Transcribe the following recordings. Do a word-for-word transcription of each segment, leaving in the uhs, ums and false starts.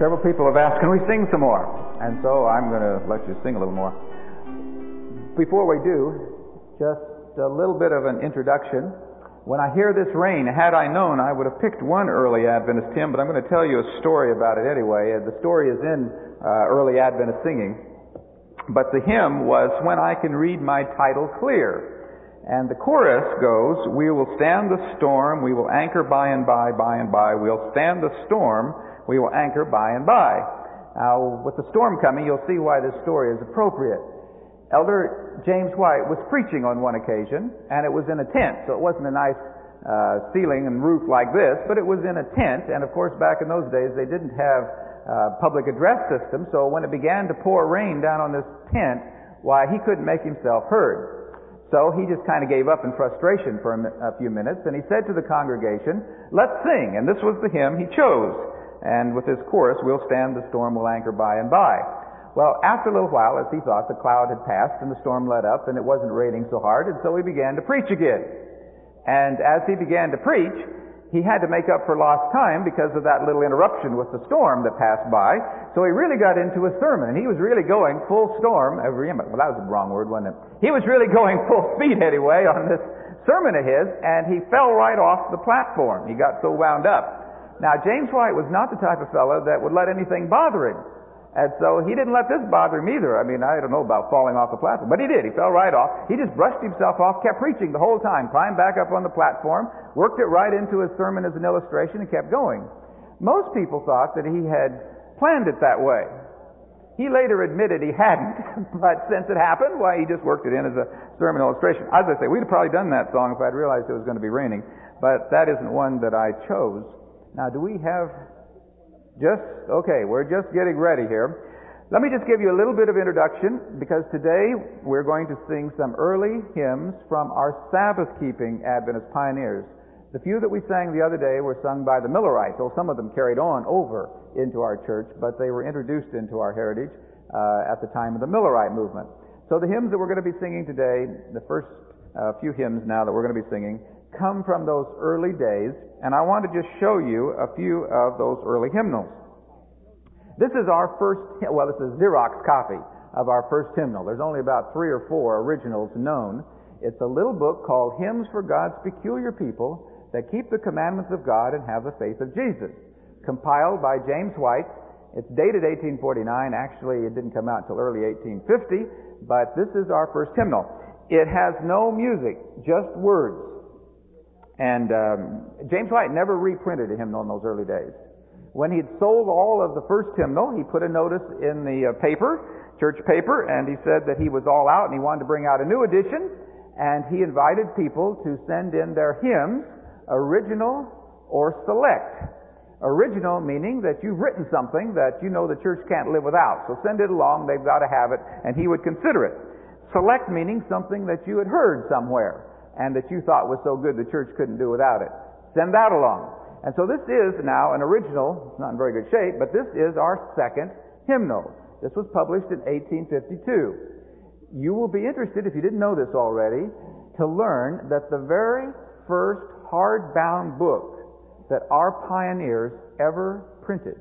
Several people have asked, can we sing some more? And so I'm going to let you sing a little more. Before we do, just a little bit of an introduction. When I hear this rain, had I known, I would have picked one early Adventist hymn, but I'm going to tell you a story about it anyway. The story is in uh, early Adventist singing. But the hymn was, When I Can Read My Title Clear. And the chorus goes, we will stand the storm, we will anchor by and by, by and by. We'll stand the storm, we will anchor by and by. Now, with the storm coming, you'll see why this story is appropriate. Elder James White was preaching on one occasion, and it was in a tent, so it wasn't a nice uh, ceiling and roof like this, but it was in a tent, and of course back in those days they didn't have uh, public address system, so when it began to pour rain down on this tent, why, he couldn't make himself heard. So he just kind of gave up in frustration for a, mi- a few minutes, and he said to the congregation, let's sing, and this was the hymn he chose. And with this chorus, we'll stand the storm, we'll anchor by and by. Well, after a little while, as he thought, the cloud had passed and the storm let up and it wasn't raining so hard, and so he began to preach again. And as he began to preach, he had to make up for lost time because of that little interruption with the storm that passed by. So he really got into a sermon, and he was really going full storm. Well, that was the wrong word, wasn't it? He was really going full speed anyway on this sermon of his, and he fell right off the platform. He got so wound up. Now, James White was not the type of fellow that would let anything bother him. And so he didn't let this bother him either. I mean, I don't know about falling off the platform, but he did. He fell right off. He just brushed himself off, kept preaching the whole time, climbed back up on the platform, worked it right into his sermon as an illustration, and kept going. Most people thought that he had planned it that way. He later admitted he hadn't, but since it happened, why, he just worked it in as a sermon illustration. As I say, we'd have probably done that song if I'd realized it was going to be raining, but that isn't one that I chose. Now, do we have just, okay, we're just getting ready here. Let me just give you a little bit of introduction, because today we're going to sing some early hymns from our Sabbath-keeping Adventist pioneers. The few that we sang the other day were sung by the Millerites. Well, some of them carried on over into our church, but they were introduced into our heritage uh, at the time of the Millerite movement. So the hymns that we're going to be singing today, the first uh, few hymns now that we're going to be singing, come from those early days, and I want to just show you a few of those early hymnals. This is our first, well, this is a Xerox copy of our first hymnal. There's only about three or four originals known. It's a little book called Hymns for God's Peculiar People That Keep the Commandments of God and Have the Faith of Jesus, compiled by James White. It's dated eighteen forty-nine. Actually, it didn't come out until early eighteen fifty, but this is our first hymnal. It has no music, just words. And um, James White never reprinted a hymnal in those early days. When he'd sold all of the first hymnal, he put a notice in the uh, paper, church paper, and he said that he was all out and he wanted to bring out a new edition, and he invited people to send in their hymns, original or select. Original meaning that you've written something that you know the church can't live without, so send it along, they've got to have it, and he would consider it. Select meaning something that you had heard somewhere, and that you thought was so good the church couldn't do without it. Send that along. And so this is now an original. It's not in very good shape, but this is our second hymnal. This was published in eighteen fifty-two. You will be interested, if you didn't know this already, to learn that the very first hardbound book that our pioneers ever printed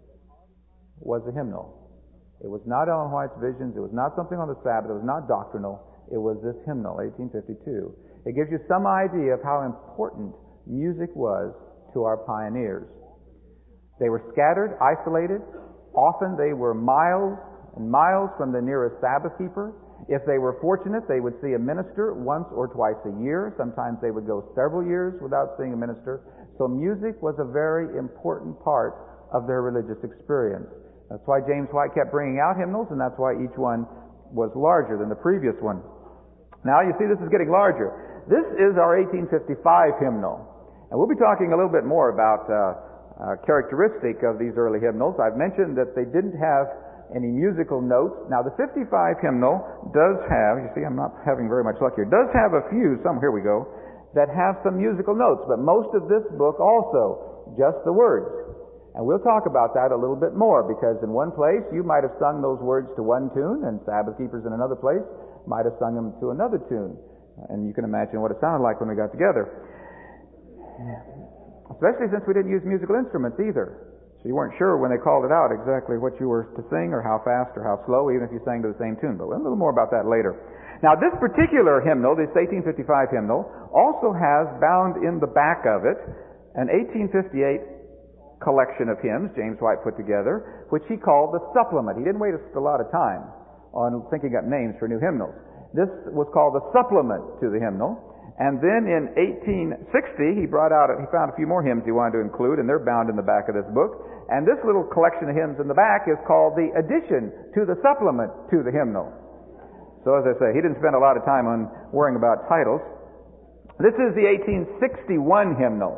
was a hymnal. It was not Ellen White's Visions. It was not something on the Sabbath. It was not doctrinal. It was this hymnal, eighteen fifty-two. It gives you some idea of how important music was to our pioneers. They were scattered, isolated. Often they were miles and miles from the nearest Sabbath keeper. If they were fortunate, they would see a minister once or twice a year. Sometimes they would go several years without seeing a minister. So music was a very important part of their religious experience. That's why James White kept bringing out hymnals, and that's why each one was larger than the previous one. Now you see this is getting larger. This is our eighteen fifty-five hymnal. And we'll be talking a little bit more about uh, uh, characteristic of these early hymnals. I've mentioned that they didn't have any musical notes. Now the fifty-five hymnal does have, you see I'm not having very much luck here, does have a few, some, here we go, that have some musical notes, but most of this book also, just the words. And we'll talk about that a little bit more, because in one place you might have sung those words to one tune, and Sabbath keepers in another place might have sung them to another tune. And you can imagine what it sounded like when we got together. Especially since we didn't use musical instruments either. So you weren't sure when they called it out exactly what you were to sing or how fast or how slow, even if you sang to the same tune. But a little more about that later. Now, this particular hymnal, this eighteen fifty-five hymnal, also has bound in the back of it an eighteen fifty-eight collection of hymns James White put together, which he called the supplement. He didn't waste a lot of time on thinking up names for new hymnals. This was called the supplement to the hymnal. And then in eighteen sixty, he brought out, he found a few more hymns he wanted to include, and they're bound in the back of this book. And this little collection of hymns in the back is called the addition to the supplement to the hymnal. So as I say, he didn't spend a lot of time on worrying about titles. This is the eighteen sixty-one hymnal.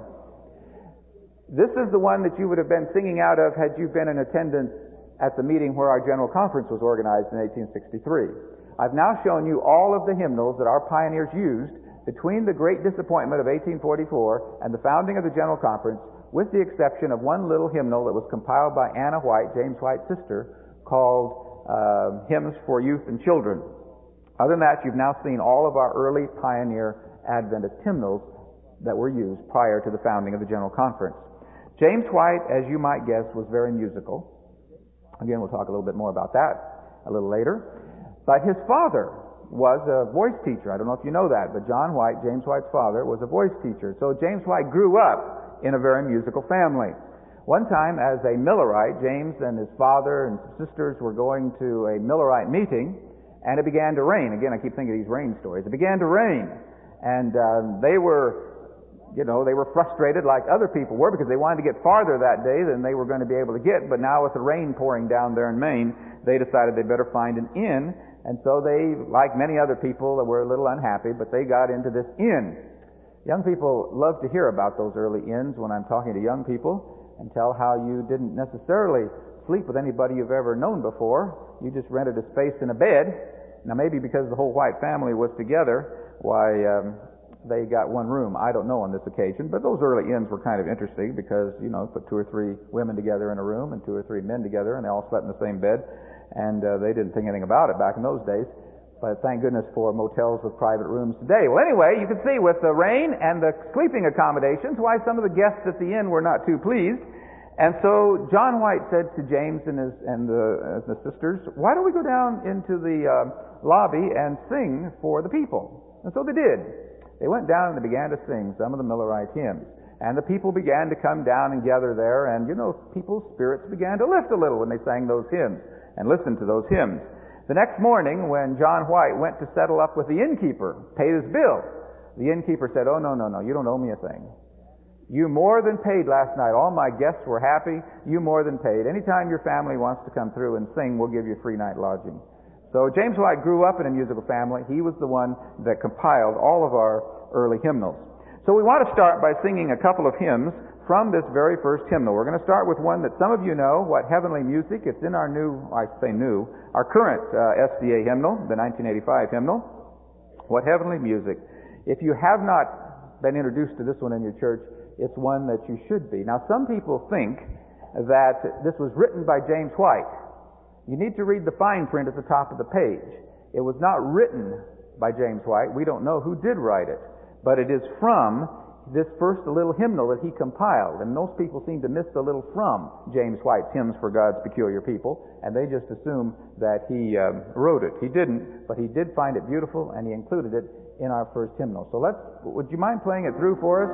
This is the one that you would have been singing out of had you been in attendance at the meeting where our General Conference was organized in eighteen sixty-three. I've now shown you all of the hymnals that our pioneers used between the Great Disappointment of eighteen forty-four and the founding of the General Conference, with the exception of one little hymnal that was compiled by Anna White, James White's sister, called uh, Hymns for Youth and Children. Other than that, you've now seen all of our early pioneer Adventist hymnals that were used prior to the founding of the General Conference. James White, as you might guess, was very musical. Again, we'll talk a little bit more about that a little later. But his father was a voice teacher. I don't know if you know that, but John White, James White's father, was a voice teacher. So James White grew up in a very musical family. One time, as a Millerite, James and his father and sisters were going to a Millerite meeting, and it began to rain. Again, I keep thinking of these rain stories. It began to rain, and uh, they were, you know, they were frustrated like other people were because they wanted to get farther that day than they were going to be able to get. But now with the rain pouring down there in Maine, they decided they better find an inn. And so they, like many other people, were a little unhappy, but they got into this inn. Young people love to hear about those early inns when I'm talking to young people and tell how you didn't necessarily sleep with anybody you've ever known before. You just rented a space in a bed. Now maybe because the whole White family was together, why um, they got one room. I don't know on this occasion, but those early inns were kind of interesting because, you know, put two or three women together in a room and two or three men together and they all slept in the same bed. And uh, they didn't think anything about it back in those days. But thank goodness for motels with private rooms today. Well, anyway, you can see with the rain and the sleeping accommodations why some of the guests at the inn were not too pleased. And so John White said to James and his and the, uh, the sisters, why don't we go down into the uh, lobby and sing for the people? And so they did. They went down and they began to sing some of the Millerite hymns. And the people began to come down and gather there, and you know, people's spirits began to lift a little when they sang those hymns and listened to those hymns. The next morning, when John White went to settle up with the innkeeper, paid his bill, the innkeeper said, oh, no, no, no, you don't owe me a thing. You more than paid last night. All my guests were happy. You more than paid. Anytime your family wants to come through and sing, we'll give you free night lodging. So James White grew up in a musical family. He was the one that compiled all of our early hymnals. So we want to start by singing a couple of hymns from this very first hymnal. We're going to start with one that some of you know, What Heavenly Music. It's in our new, I say new, our current uh, S D A hymnal, the nineteen eighty-five hymnal. What Heavenly Music. If you have not been introduced to this one in your church, it's one that you should be. Now, some people think that this was written by James White. You need to read the fine print at the top of the page. It was not written by James White. We don't know who did write it. But it is from this first little hymnal that he compiled. And most people seem to miss the little from James White's Hymns for God's Peculiar People, and they just assume that he um, wrote it. He didn't, but he did find it beautiful, and he included it in our first hymnal. So let's, would you mind playing it through for us?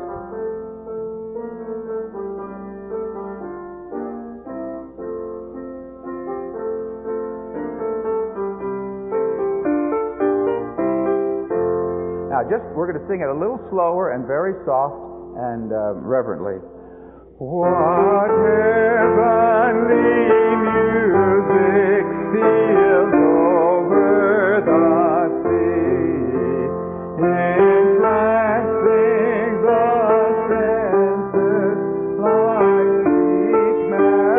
Now, just, we're going to sing it a little slower and very soft and uh, reverently. What heavenly music steals over the sea, entrancing the senses like sweet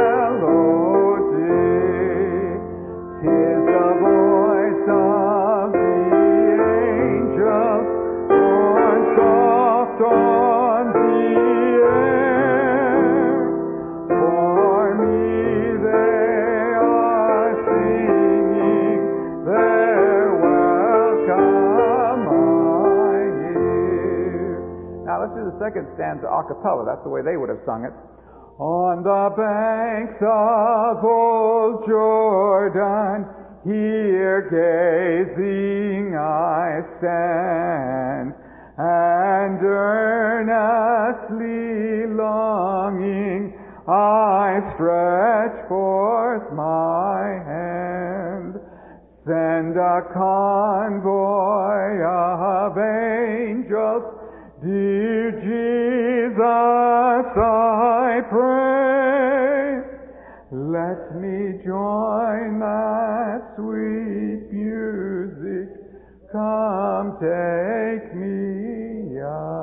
melody. 'Tis the voice of the angels borne soft on the air. For me they are singing their welcome I hear. Now let's do the second stanza a cappella. That's the way they would have sung it. On the banks of old Jordan, here gazing I stand, and earnestly longing I stretch forth my hand. Send a convoy of angels, dear Jesus, I pray. Let me join that sweet music. Come take me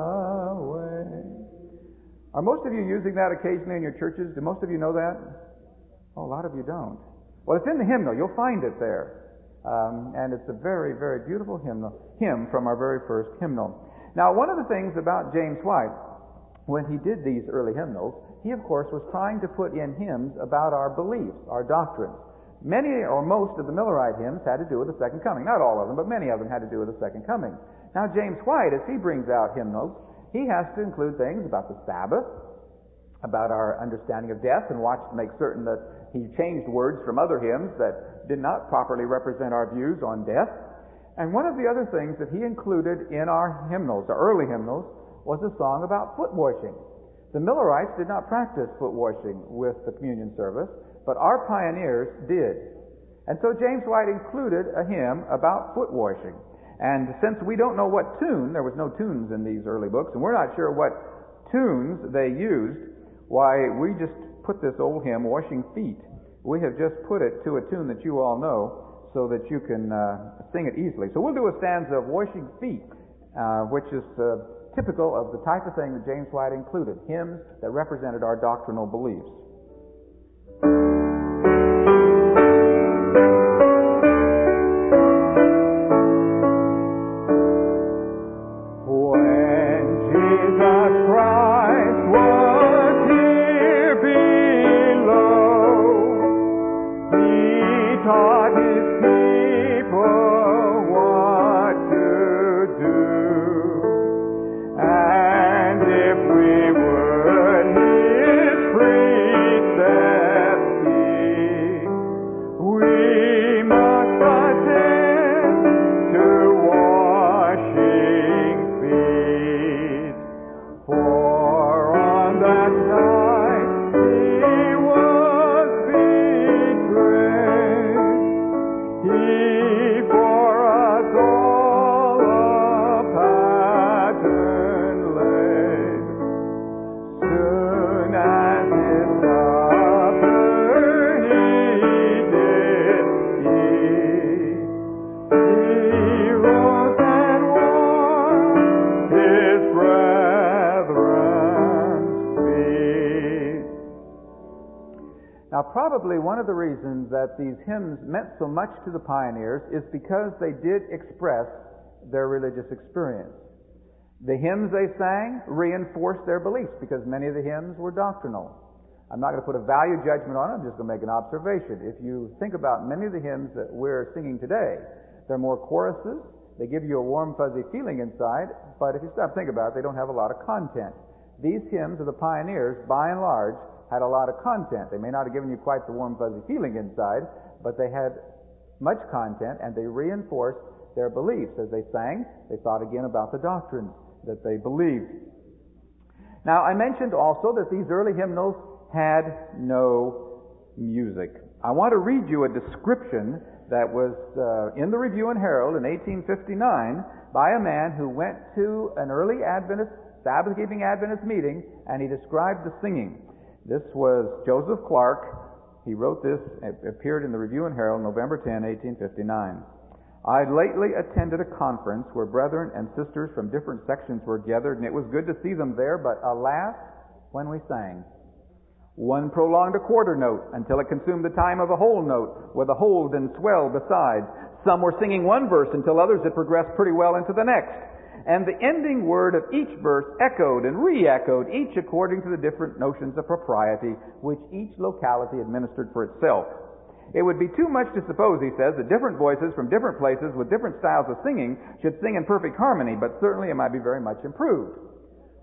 away. Are most of you using that occasionally in your churches? Do most of you know that? Oh, a lot of you don't. Well, it's in the hymnal. You'll find it there. Um, and it's a very, very beautiful hymnal, hymn from our very first hymnal. Now, one of the things about James White, when he did these early hymnals, he, of course, was trying to put in hymns about our beliefs, our doctrines. Many or most of the Millerite hymns had to do with the second coming. Not all of them, but many of them had to do with the second coming. Now, James White, as he brings out hymnals, he has to include things about the Sabbath, about our understanding of death, and watch to make certain that he changed words from other hymns that did not properly represent our views on death. And one of the other things that he included in our hymnals, our early hymnals, was a song about foot washing. The Millerites did not practice foot washing with the communion service, but our pioneers did. And so James White included a hymn about foot washing. And since we don't know what tune, there was no tunes in these early books, and we're not sure what tunes they used, why, we just put this old hymn, Washing Feet. We have just put it to a tune that you all know so that you can uh, sing it easily. So we'll do a stanza of Washing Feet, uh, which is uh, typical of the type of thing that James White included, hymns that represented our doctrinal beliefs. When Jesus Christ was here below, He taught His people what to do. And if we would His precepts keep, we must attend to washing feet. For on that night He was betrayed, He for us all a pattern laid. Soon as His supper He did eat, He rose and washed His brethren's feet. Now, probably one of the reasons that these hymns meant so much to the pioneers is because they did express their religious experience. The hymns they sang reinforced their beliefs because many of the hymns were doctrinal. I'm not going to put a value judgment on it, I'm just going to make an observation. If you think about many of the hymns that we're singing today, they're more choruses, they give you a warm, fuzzy feeling inside, but if you stop thinking about it, they don't have a lot of content. These hymns of the pioneers, by and large, had a lot of content. They may not have given you quite the warm, fuzzy feeling inside, but they had much content, and they reinforced their beliefs. As they sang, they thought again about the doctrines that they believed. Now, I mentioned also that these early hymnals had no music. I want to read you a description that was uh, in the Review and Herald in eighteen fifty-nine by a man who went to an early Adventist, Sabbath-keeping Adventist meeting, and he described the singing. This was Joseph Clark. He wrote this, it appeared in the Review and Herald November tenth, eighteen fifty-nine. I lately attended a conference where brethren and sisters from different sections were gathered, and it was good to see them there, but alas, when we sang. One prolonged a quarter note until it consumed the time of a whole note, with a hold and swell besides. Some were singing one verse until others had progressed pretty well into the next. And the ending word of each verse echoed and re-echoed, each according to the different notions of propriety which each locality administered for itself. It would be too much to suppose, he says, that different voices from different places with different styles of singing should sing in perfect harmony, but certainly it might be very much improved.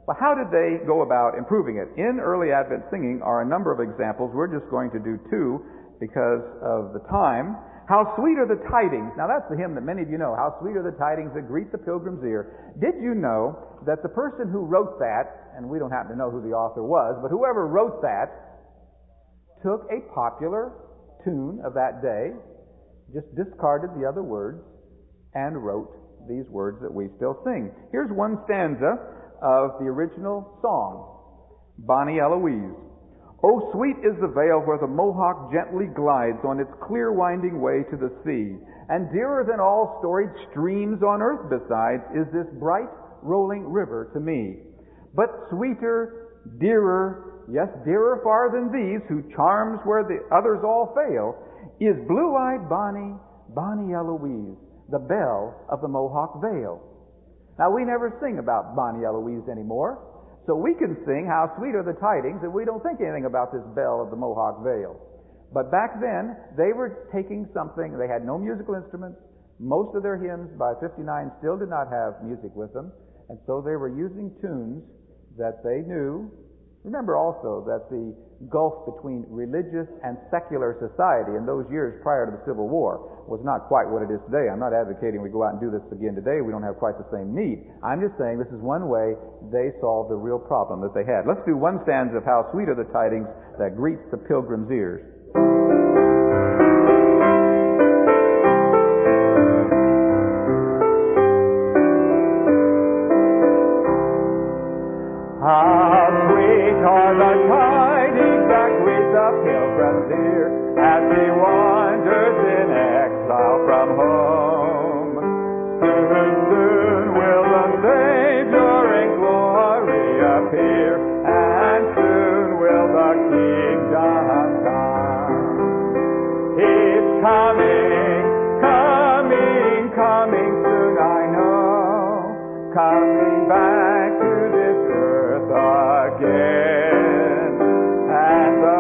Well, how did they go about improving it? In early Advent singing are a number of examples. We're just going to do two because of the time. How sweet are the tidings. Now that's the hymn that many of you know. How sweet are the tidings that greet the pilgrim's ear. Did you know that the person who wrote that, and we don't happen to know who the author was, but whoever wrote that took a popular tune of that day, just discarded the other words, and wrote these words that we still sing. Here's one stanza of the original song, Bonnie Eloise. Oh, sweet is the vale where the Mohawk gently glides on its clear winding way to the sea. And dearer than all storied streams on earth besides is this bright rolling river to me. But sweeter, dearer, yes, dearer far than these, who charms where the others all fail, is blue-eyed Bonnie, Bonnie Eloise, the belle of the Mohawk Vale. Now, we never sing about Bonnie Eloise anymore. So we can sing How Sweet Are the Tidings, and we don't think anything about this belle of the Mohawk Vale. But back then, they were taking something, they had no musical instruments. Most of their hymns by fifty-nine still did not have music with them, and so they were using tunes that they knew. Remember also that the gulf between religious and secular society in those years prior to the Civil War was not quite what it is today. I'm not advocating we go out and do this again today. We don't have quite the same need. I'm just saying this is one way they solved the real problem that they had. Let's do one stanza of How Sweet Are the Tidings that greets the pilgrim's ears. How sweet are the tidings that greet the pilgrim's ear as he wanders in exile from home. Soon, soon will the Savior in glory appear, and soon will the kingdom come. He's coming, coming, coming soon, I know, coming back to this earth again, and the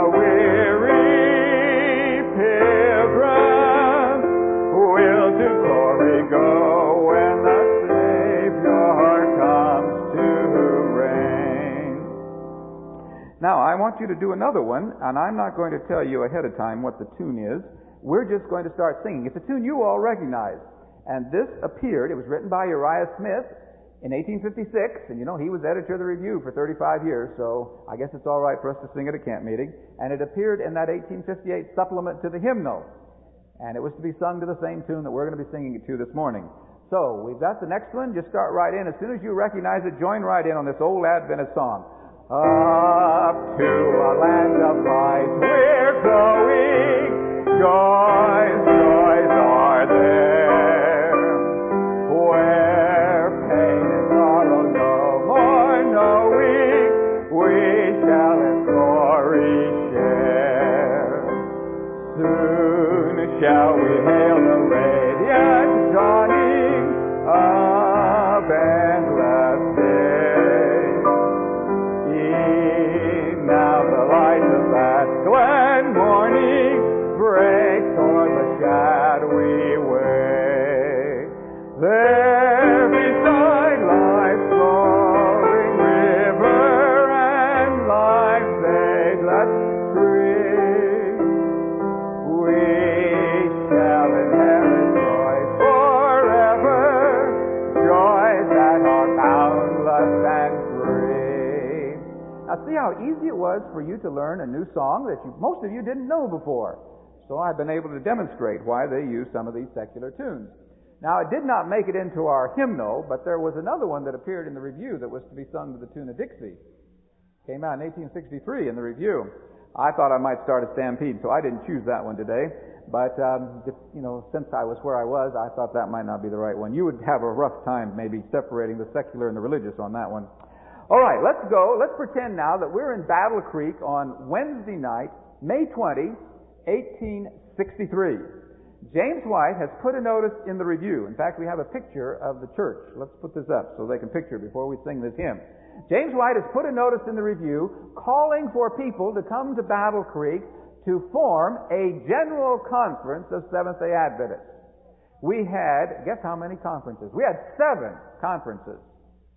weary pilgrim will to glory go when the Savior comes to reign. Now, I want you to do another one, and I'm not going to tell you ahead of time what the tune is. We're just going to start singing. It's a tune you all recognize, and this appeared, it was written by Uriah Smith in eighteen fifty-six, and you know, he was editor of the Review for thirty-five years, so I guess it's all right for us to sing at a camp meeting. And it appeared in that eighteen fifty-eight supplement to the hymnal. And it was to be sung to the same tune that we're going to be singing it to this morning. So, we've got the next one. Just start right in. As soon as you recognize it, join right in on this old Adventist song. Up to a land of light we're going, joys, joys are there, where pain and sorrow no more knowing, we shall in glory share. Soon shall we hail the radiant dawning of endless day. E'en now the light of that glad morning breaks o'er the shadowy way. There beside life's flowing river and life's ageless tree, we shall inherit joy forever, joys that are boundless and free. Now see how easy it was for you to learn a new song that you, most of you didn't know before. So I've been able to demonstrate why they use some of these secular tunes. Now, it did not make it into our hymnal, but there was another one that appeared in the Review that was to be sung to the tune of Dixie. Came out in eighteen sixty-three in the Review. I thought I might start a stampede, so I didn't choose that one today. But, um, you know, since I was where I was, I thought that might not be the right one. You would have a rough time maybe separating the secular and the religious on that one. All right, let's go. Let's pretend now that we're in Battle Creek on Wednesday night, May twentieth, eighteen sixty-three. James White has put a notice in the Review. In fact, we have a picture of the church. Let's put this up so they can picture before we sing this hymn. James White has put a notice in the Review calling for people to come to Battle Creek to form a general conference of Seventh-day Adventists. We had, guess how many conferences? We had seven conferences.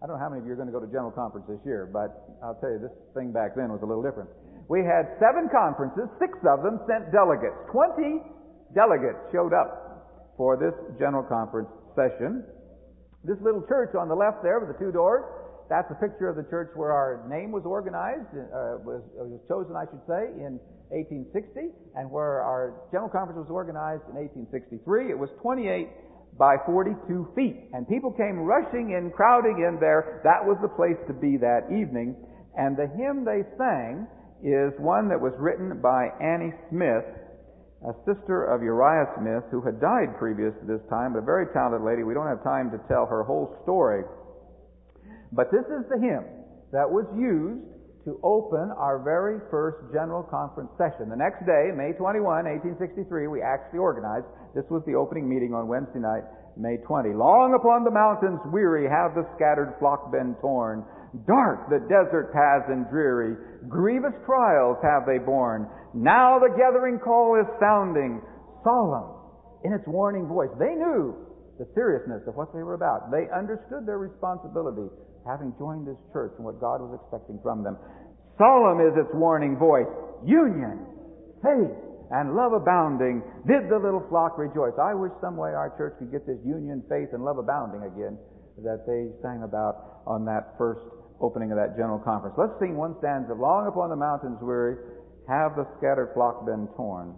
I don't know how many of you are going to go to General Conference this year, but I'll tell you, this thing back then was a little different. We had seven conferences, six of them sent delegates. Twenty delegates showed up for this General Conference session. This little church on the left there with the two doors, that's a picture of the church where our name was organized, uh, was, was chosen, I should say, in eighteen sixty, and where our General Conference was organized in eighteen sixty-three. It was twenty-eight by forty-two feet, and people came rushing in, crowding in there. That was the place to be that evening. And the hymn they sang is one that was written by Annie Smith, a sister of Uriah Smith, who had died previous to this time, but a very talented lady. We don't have time to tell her whole story. But this is the hymn that was used to open our very first General Conference session. The next day, May twenty-first, eighteen sixty-three, we actually organized. This was the opening meeting on Wednesday night, May twentieth. Long upon the mountains weary have the scattered flock been torn. Dark the desert paths and dreary, grievous trials have they borne. Now the gathering call is sounding, solemn in its warning voice. They knew the seriousness of what they were about. They understood their responsibility, having joined this church and what God was expecting from them. Solemn is its warning voice. Union, faith, and love abounding, did the little flock rejoice. I wish some way our church could get this union, faith, and love abounding again that they sang about on that first opening of that General Conference. Let's sing one stanza. Long upon the mountains weary, have the scattered flock been torn.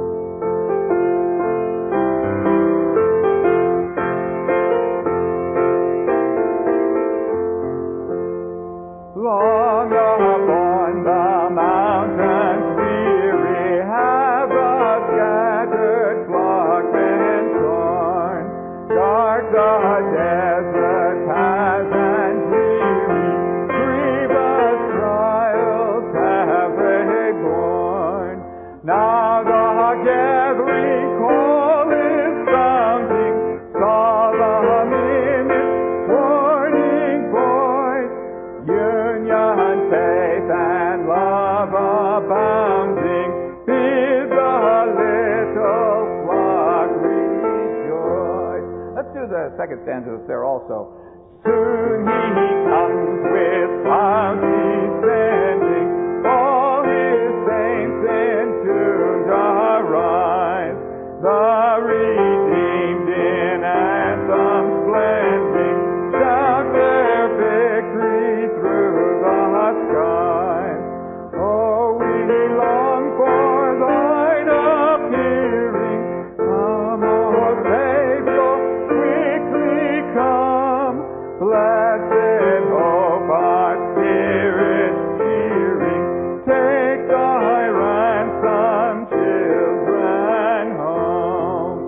Long upon the mountains weary, have the scattered flock been torn. Dark the desert paths and dreary, grievous trials have they borne. Now the gathering call is sounding, solemn in its warning voice. Union, faith, and love abounding, bid the little flock rejoice. Let's do the second stanza that's there also. Soon he comes with clouds descending, all his saints in tune arise. The redeemed in anthems blending, shout their victory through the skies. Oh, we long for thine appearing. Come, O Savior, quickly come. Blessed hope, our spirits cheering. Take thy ransomed children home.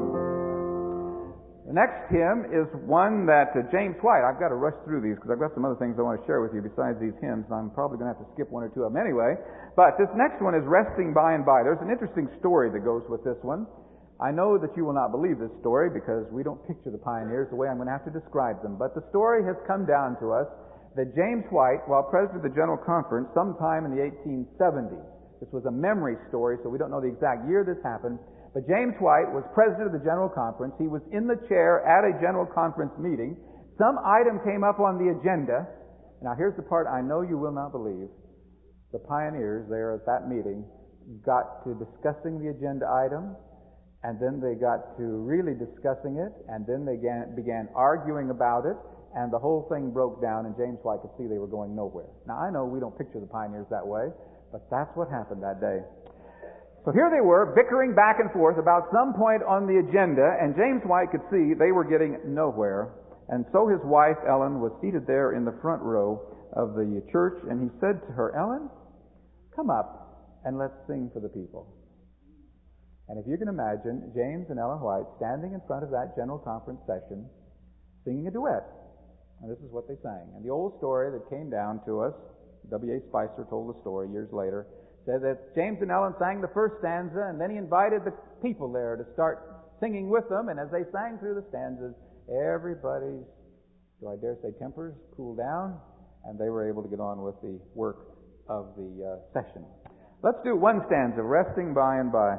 The next hymn is one that uh, James White, I've got to rush through these because I've got some other things I want to share with you besides these hymns. I'm probably going to have to skip one or two of them anyway. But this next one is Resting By and By. There's an interesting story that goes with this one. I know that you will not believe this story because we don't picture the pioneers the way I'm going to have to describe them. But the story has come down to us that James White, while president of the General Conference sometime in the eighteen seventies, this was a memory story, so we don't know the exact year this happened, but James White was president of the General Conference. He was in the chair at a General Conference meeting. Some item came up on the agenda. Now here's the part I know you will not believe. The pioneers there at that meeting got to discussing the agenda item, and then they got to really discussing it, and then they began, began arguing about it, and the whole thing broke down, and James White could see they were going nowhere. Now I know we don't picture the pioneers that way, but that's what happened that day. So here they were, bickering back and forth about some point on the agenda, and James White could see they were getting nowhere. And so his wife, Ellen, was seated there in the front row of the church, and he said to her, Ellen, come up and let's sing for the people. And if you can imagine James and Ellen White standing in front of that General Conference session, singing a duet. And this is what they sang. And the old story that came down to us, W A Spicer told the story years later, said that James and Ellen sang the first stanza, and then he invited the people there to start singing with them, and as they sang through the stanzas, everybody's, do I dare say, tempers cooled down, and they were able to get on with the work of the uh, session. Let's do one stanza, Resting By and By.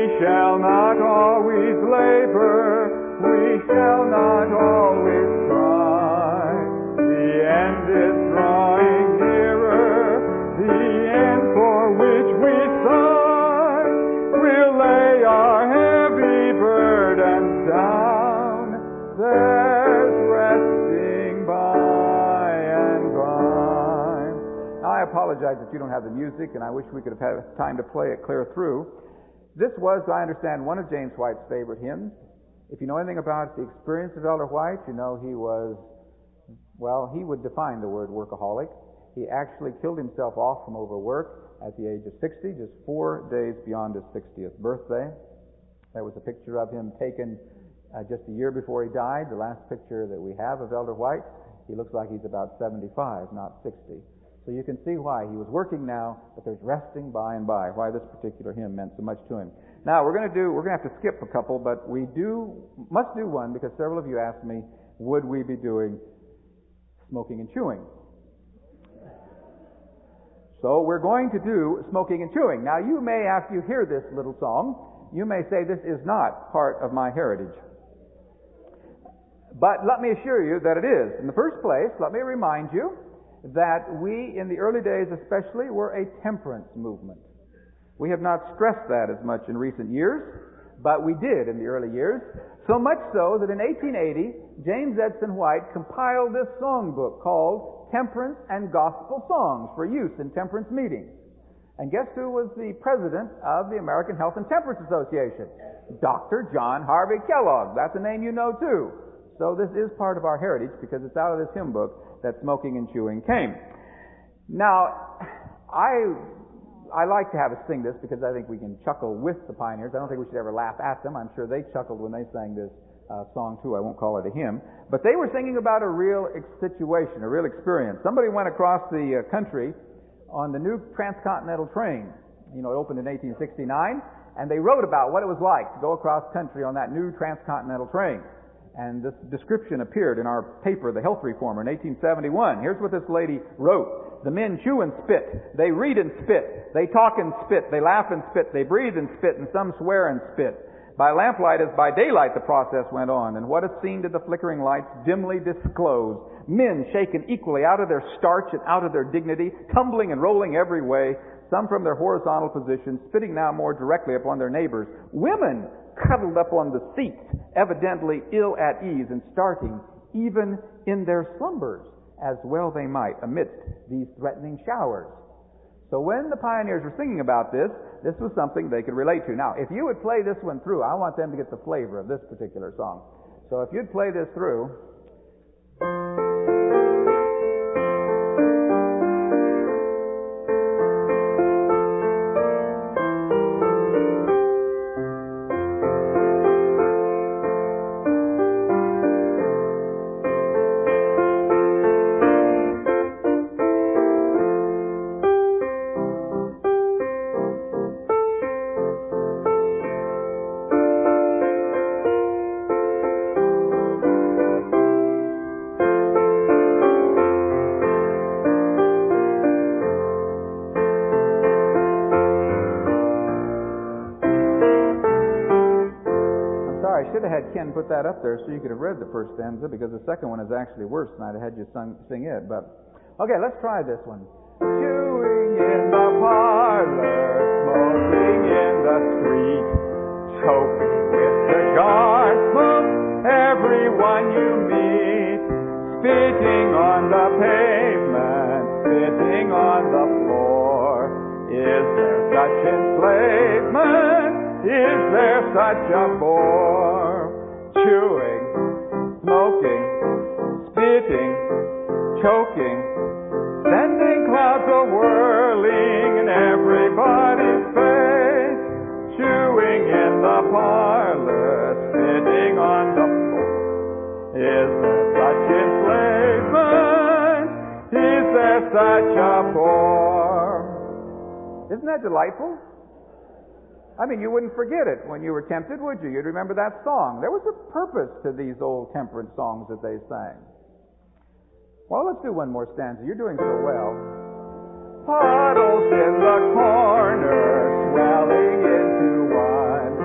shall not always labor, we shall not always strive. The end is drawing nearer, the end for which we sigh. We'll lay our heavy burdens down, there's resting by and by. I apologize that you don't have the music, and I wish we could have had time to play it clear through. This was, I understand, one of James White's favorite hymns. If you know anything about the experience of Elder White, you know he was, well, he would define the word workaholic. He actually killed himself off from overwork at the age of sixty, just four days beyond his sixtieth birthday. There was a picture of him taken uh, just a year before he died. The last picture that we have of Elder White, he looks like he's about seventy-five, not sixty. So you can see why he was working now, but there's resting by and by, why this particular hymn meant so much to him. Now, we're going to do, we're going to have to skip a couple, but we do, must do one because several of you asked me, would we be doing smoking and chewing? So we're going to do smoking and chewing. Now, you may, after you hear this little song, you may say this is not part of my heritage. But let me assure you that it is. In the first place, let me remind you that we, in the early days especially, were a temperance movement. We have not stressed that as much in recent years, but we did in the early years. So much so that in eighteen eighty, James Edson White compiled this songbook called Temperance and Gospel Songs for use in temperance meetings. And guess who was the president of the American Health and Temperance Association? Doctor John Harvey Kellogg. That's a name you know too. So this is part of our heritage because it's out of this hymn book that smoking and chewing came. Now, I I like to have us sing this because I think we can chuckle with the pioneers. I don't think we should ever laugh at them. I'm sure they chuckled when they sang this uh, song too. I won't call it a hymn. But they were singing about a real situation, a real experience. Somebody went across the uh, country on the new transcontinental train. You know, it opened in eighteen sixty-nine, and they wrote about what it was like to go across country on that new transcontinental train. And this description appeared in our paper, The Health Reformer, in eighteen seventy-one. Here's what this lady wrote. The men chew and spit. They read and spit. They talk and spit. They laugh and spit. They breathe and spit. And some swear and spit. By lamplight as by daylight the process went on. And what is seen did the flickering lights dimly disclose. Men shaken equally out of their starch and out of their dignity, tumbling and rolling every way, some from their horizontal positions, spitting now more directly upon their neighbors. Women cuddled up on the seats, evidently ill at ease and starting even in their slumbers, as well they might, amidst these threatening showers. So when the pioneers were singing about this, this was something they could relate to. Now, if you would play this one through, I want them to get the flavor of this particular song. So if you'd play this through. Had Ken put that up there so you could have read the first stanza, because the second one is actually worse than I'd had you sung, sing it. But okay, let's try this one. Chewing in the parlor, smoking in the street, choking with cigar smoke everyone you meet, spitting on the pavement, spitting on the floor. Is there such enslavement? Is there such a bore? Chewing, smoking, spitting, choking, sending clouds a whirling in everybody's face. Chewing in the parlor, spitting on the floor. Is there such enslavement? Is there such a bore? Isn't that delightful? I mean, you wouldn't forget it when you were tempted, would you? You'd remember that song. There was a purpose to these old temperance songs that they sang. Well, let's do one more stanza. You're doing so well. Puddles in the corner, swelling into one.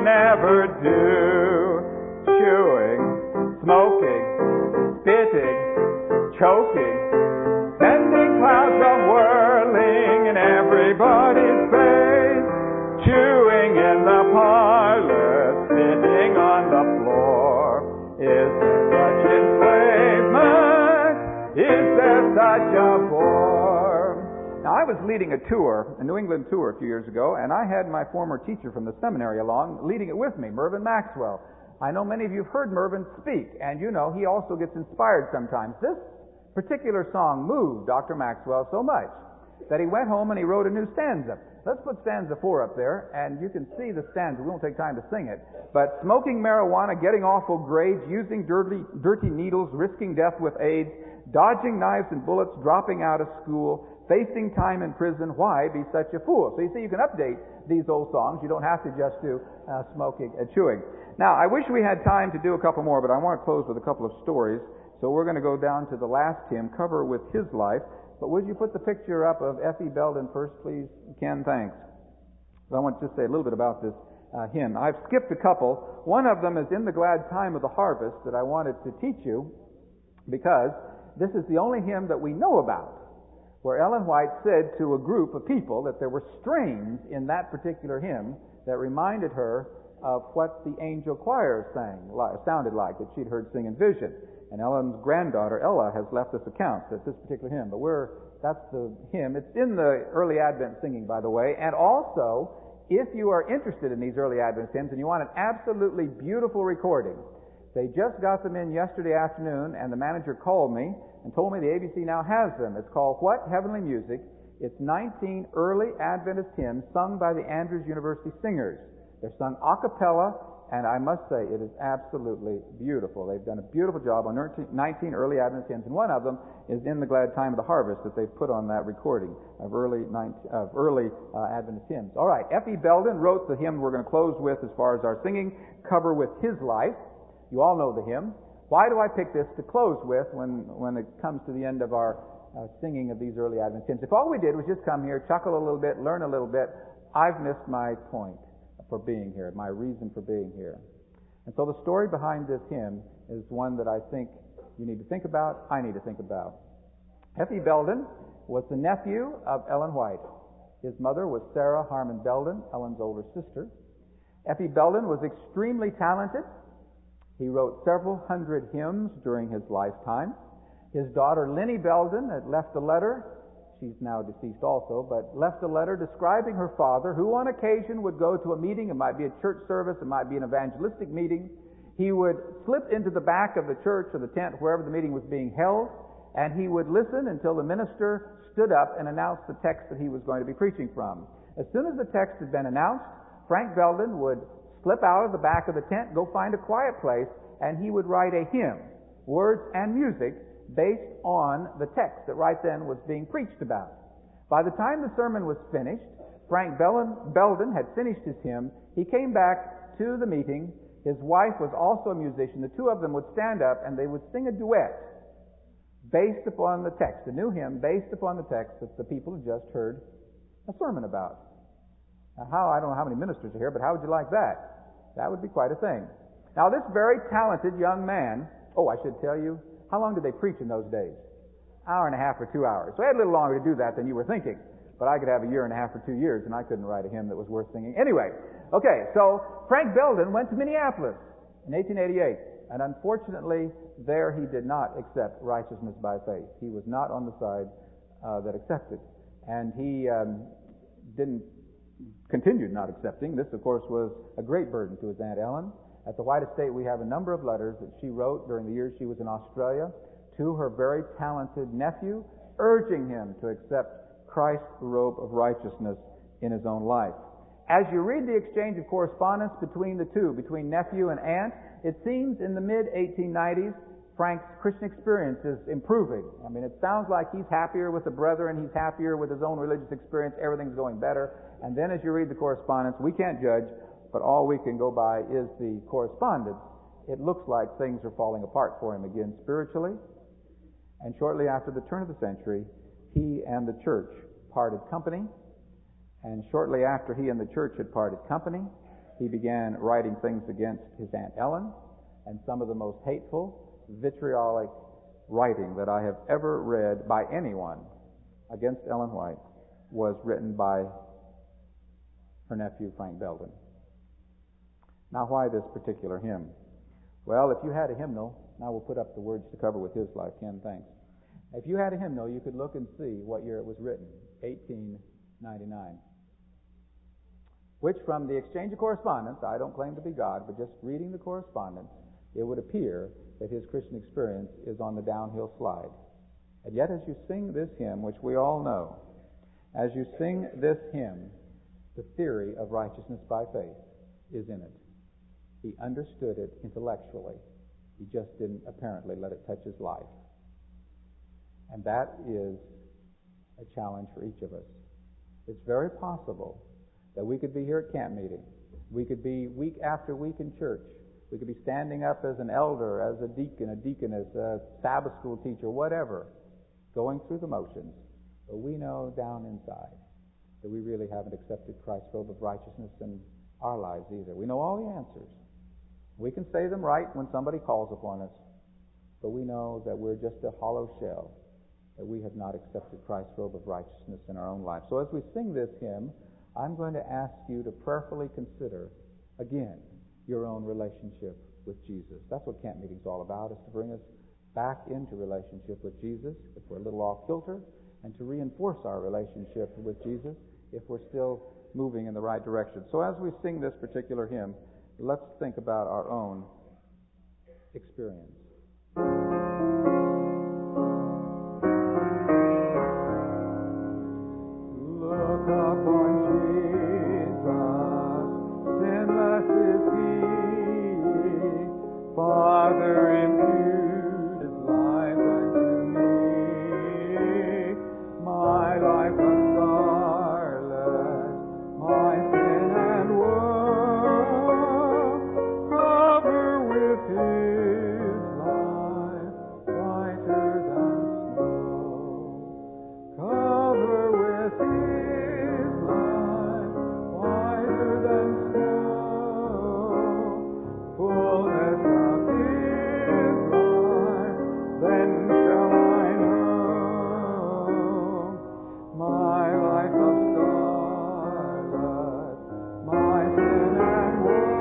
never do. Chewing, smoking, spitting, choking, sending clouds of whirling in everybody's face. Chewing in the parlor, spitting on the floor. Is there such enslavement? Is there such a bore? Now, I was leading a tour, a New England tour a few years ago, and I had my former teacher from the seminary along, leading it with me, Mervyn Maxwell. I know many of you have heard Mervyn speak, and you know he also gets inspired sometimes. This particular song moved Doctor Maxwell so much that he went home and he wrote a new stanza. Let's put stanza four up there, and you can see the stanza. We won't take time to sing it. But smoking marijuana, getting awful grades, using dirty, dirty needles, risking death with AIDS, dodging knives and bullets, dropping out of school, facing time in prison, why be such a fool? So you see, you can update these old songs. You don't have to just do uh, smoking and chewing. Now, I wish we had time to do a couple more, but I want to close with a couple of stories. So we're going to go down to the last hymn, Cover with His Life. But would you put the picture up of Effie Belden first, please? Ken, thanks. I want to just say a little bit about this uh, hymn. I've skipped a couple. One of them is In the Glad Time of the Harvest that I wanted to teach you because this is the only hymn that we know about where Ellen White said to a group of people that there were strains in that particular hymn that reminded her of what the angel choir sang, sounded like, that she'd heard sing in vision. And Ellen's granddaughter, Ella, has left us accounts at this particular hymn. But we're, that's the hymn. It's in the early Advent singing, by the way. And also, if you are interested in these early Advent hymns and you want an absolutely beautiful recording, they just got them in yesterday afternoon, and the manager called me and told me the A B C now has them. It's called What Heavenly Music. It's nineteen early Adventist hymns sung by the Andrews University Singers. They're sung a cappella, and I must say it is absolutely beautiful. They've done a beautiful job on nineteen early Adventist hymns, and one of them is In the Glad Time of the Harvest that they've put on that recording of early of early uh, Adventist hymns. All right, Effie Belden wrote the hymn we're going to close with as far as our singing, Cover with His Life. You all know the hymn. Why do I pick this to close with when, when it comes to the end of our uh, singing of these early Advent hymns? If all we did was just come here, chuckle a little bit, learn a little bit, I've missed my point for being here, my reason for being here. And so the story behind this hymn is one that I think you need to think about, I need to think about. Effie Belden was the nephew of Ellen White. His mother was Sarah Harmon Belden, Ellen's older sister. Effie Belden was extremely talented. He wrote several hundred hymns during his lifetime. His daughter, Linnie Belden, had left a letter. She's now deceased also, but left a letter describing her father, who on occasion would go to a meeting. It might be a church service. It might be an evangelistic meeting. He would slip into the back of the church or the tent, wherever the meeting was being held, and he would listen until the minister stood up and announced the text that he was going to be preaching from. As soon as the text had been announced, Frank Belden would slip out of the back of the tent, go find a quiet place, and he would write a hymn, words and music, based on the text that right then was being preached about. By the time the sermon was finished, Frank Belden had finished his hymn. He came back to the meeting. His wife was also a musician. The two of them would stand up and they would sing a duet based upon the text, a new hymn based upon the text that the people had just heard a sermon about. Now, how, I don't know how many ministers are here, but how would you like that? That would be quite a thing. Now, this very talented young man, oh, I should tell you, how long did they preach in those days? Hour and a half or two hours. So I had a little longer to do that than you were thinking. But I could have a year and a half or two years, and I couldn't write a hymn that was worth singing. Anyway, okay, so Frank Belden went to Minneapolis in eighteen eighty-eight. And unfortunately, there he did not accept righteousness by faith. He was not on the side uh, that accepted. And he um, didn't continued not accepting. This, of course, was a great burden to his Aunt Ellen. At the White Estate, we have a number of letters that she wrote during the years she was in Australia to her very talented nephew, urging him to accept Christ's robe of righteousness in his own life. As you read the exchange of correspondence between the two, between nephew and aunt, it seems in the mid eighteen nineties, Frank's Christian experience is improving. I mean, it sounds like he's happier with the brethren, he's happier with his own religious experience, everything's going better. And then as you read the correspondence, we can't judge, but all we can go by is the correspondence. It looks like things are falling apart for him again spiritually. And shortly after the turn of the century, he and the church parted company. And shortly after he and the church had parted company, he began writing things against his Aunt Ellen, and some of the most hateful, vitriolic writing that I have ever read by anyone against Ellen White was written by her nephew, Frank Belden. Now, why this particular hymn? Well, if you had a hymnal, now we'll put up the words to cover with his life. Ken, thanks. If you had a hymnal, you could look and see what year it was written, eighteen ninety-nine. Which, from the exchange of correspondence, I don't claim to be God, but just reading the correspondence, it would appear that his Christian experience is on the downhill slide. And yet, as you sing this hymn, which we all know, as you sing this hymn, the theory of righteousness by faith is in it. He understood it intellectually. He just didn't apparently let it touch his life. And that is a challenge for each of us. It's very possible that we could be here at camp meeting. We could be week after week in church. We could be standing up as an elder, as a deacon, a deaconess, a Sabbath school teacher, whatever, going through the motions. But we know down inside that we really haven't accepted Christ's robe of righteousness in our lives either. We know all the answers. We can say them right when somebody calls upon us, but we know that we're just a hollow shell, that we have not accepted Christ's robe of righteousness in our own life. So as we sing this hymn, I'm going to ask you to prayerfully consider, again, your own relationship with Jesus. That's what camp meeting's all about, is to bring us back into relationship with Jesus if we're a little off kilter, and to reinforce our relationship with Jesus if we're still moving in the right direction. So as we sing this particular hymn, let's think about our own experience. Look upon Jesus, sinless is He, Father impute His life unto me, my life of scarlet, my sin and woe, cover with His life, whiter than snow, cover with His life, whiter than snow, fullness of His life, then shall I know, my life of scarlet, my sin and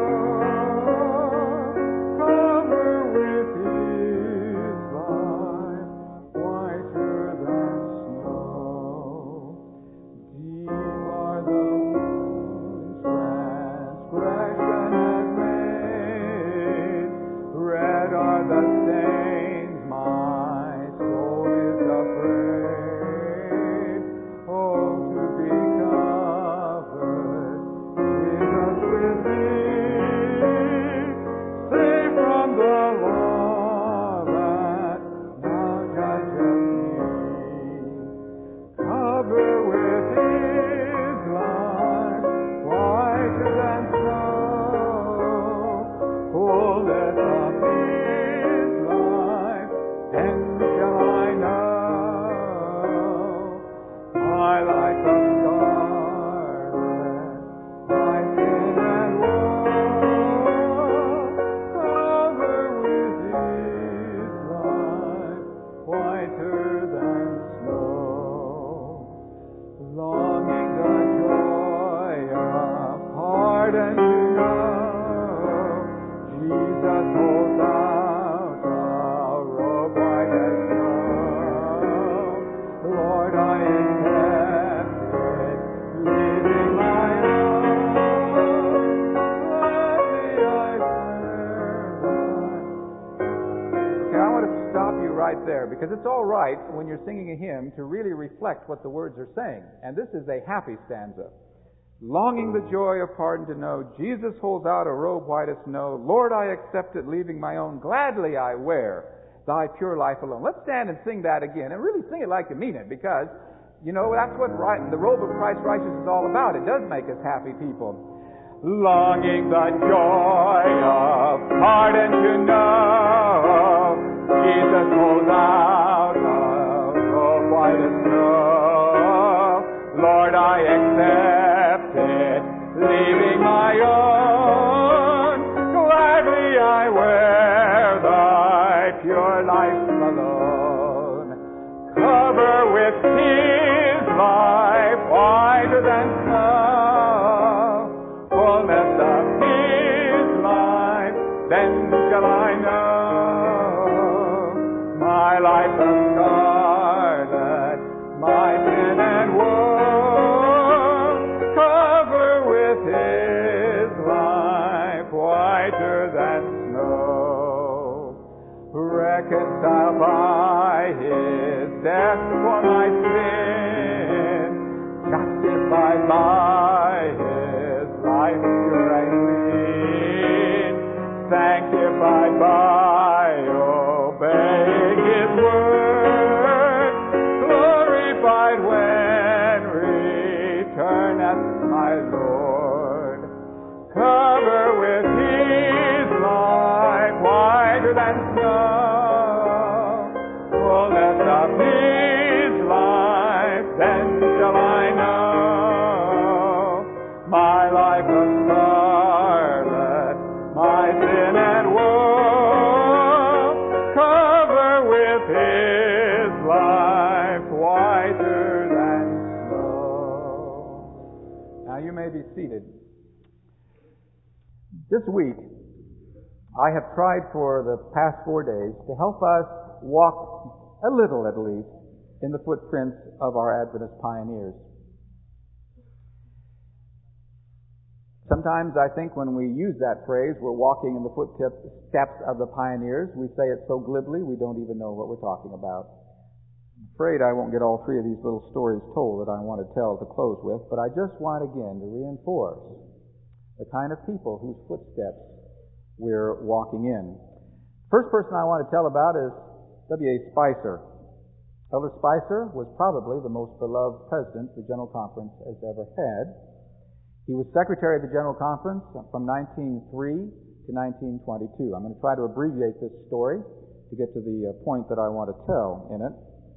woe, cover with His life, whiter than snow. Deep are the wounds transgression has made, red are the stains, my soul is afraid. Oh, to be covered, Jesus, with Thee, safe from the law that now judges me. Cover with His life, whiter than snow, fullness of His life, then shall I know, my life of scarlet, my sin and woe, cover with His life, whiter than snow. Longing the joy of pardon to know, Jesus holds out a robe white as snow. Lord, I accept it, leaving my own. Gladly I surrender. Okay, I want to stop you right there, because it's all right when you're singing a hymn to really reflect what the words are saying. And this is a happy stanza. Longing the joy of pardon to know, Jesus holds out a robe white as snow. Lord, I accept it, leaving my own. Gladly I wear Thy pure life alone. Let's stand and sing that again, and really sing it like you mean it, because, you know, that's what right, the robe of Christ's righteousness is all about. It does make us happy people. Longing the joy of pardon to know, Jesus holds out a robe white as snow. Lord, I accept it, leaving my own. our life alone. Cover with His life whiter than snow. Fullness of His life, then shall I know. My life of scarlet, my sin and woe, cover with His life whiter than snow. Reconciled by His death for my sin, justified by His life pure and clean, sanctified by obeying His word, glorified when returneth my Lord. Cover with His life whiter than snow, fullness of His life, then shall I know. My life of scarlet, my sin and woe, cover with His life whiter than snow. Now you may be seated. This week, I have tried for the past four days to help us walk a little at least in the footprints of our Adventist pioneers. Sometimes I think when we use that phrase, we're walking in the footsteps of the pioneers. We say it so glibly we don't even know what we're talking about. I'm afraid I won't get all three of these little stories told that I want to tell to close with, but I just want again to reinforce the kind of people whose footsteps we're walking in. First person I want to tell about is W A Spicer. Elder Spicer was probably the most beloved president the General Conference has ever had. He was secretary of the General Conference from nineteen oh three to nineteen twenty-two. I'm going to try to abbreviate this story to get to the point that I want to tell in it.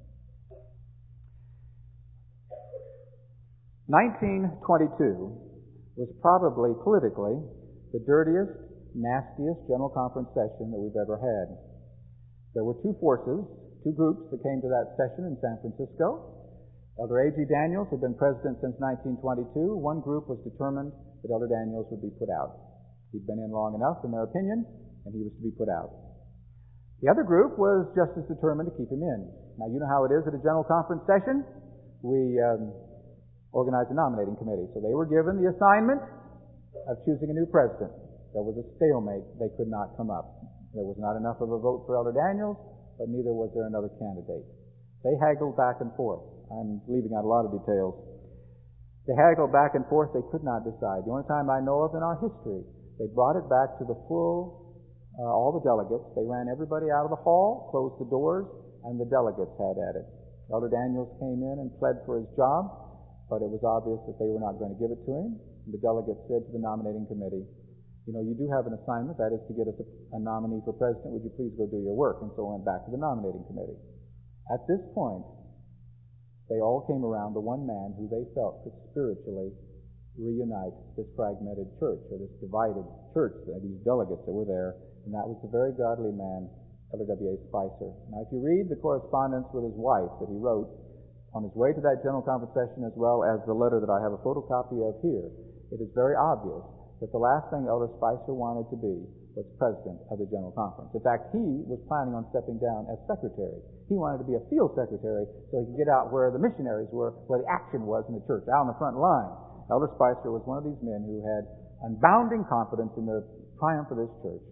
nineteen twenty-two was probably politically the dirtiest, nastiest General Conference session that we've ever had. There were two forces, two groups that came to that session in San Francisco. Elder A G Daniels had been president since nineteen twenty-two. One group was determined that Elder Daniels would be put out. He'd been in long enough, in their opinion, and he was to be put out. The other group was just as determined to keep him in. Now, you know how it is at a General Conference session. We um, organize a nominating committee. So they were given the assignment of choosing a new president. There was a stalemate. They could not come up. There was not enough of a vote for Elder Daniels, but neither was there another candidate. They haggled back and forth. I'm leaving out a lot of details. They haggled back and forth. They could not decide. The only time I know of in our history, they brought it back to the full, uh, all the delegates. They ran everybody out of the hall, closed the doors, and the delegates had at it. Elder Daniels came in and pled for his job, but it was obvious that they were not going to give it to him. The delegates said to the nominating committee, you know, you do have an assignment, that is to get us a, a nominee for president. Would you please go do your work? And so went back to the nominating committee. At this point, they all came around the one man who they felt could spiritually reunite this fragmented church, or this divided church, these delegates that were there, and that was the very godly man, Elder W A Spicer. Now, if you read the correspondence with his wife that he wrote on his way to that General Conference session, as well as the letter that I have a photocopy of here, it is very obvious that the last thing Elder Spicer wanted to be was president of the General Conference. In fact, he was planning on stepping down as secretary. He wanted to be a field secretary so he could get out where the missionaries were, where the action was in the church, out on the front line. Elder Spicer was one of these men who had unbounding confidence in the triumph of this church.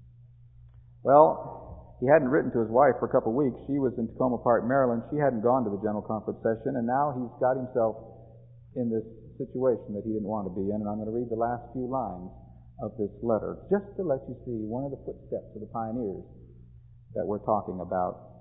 Well, he hadn't written to his wife for a couple of weeks. She was in Tacoma Park, Maryland. She hadn't gone to the General Conference session, and now he's got himself in this situation that he didn't want to be in, and I'm going to read the last few lines of this letter, just to let you see one of the footsteps of the pioneers that we're talking about.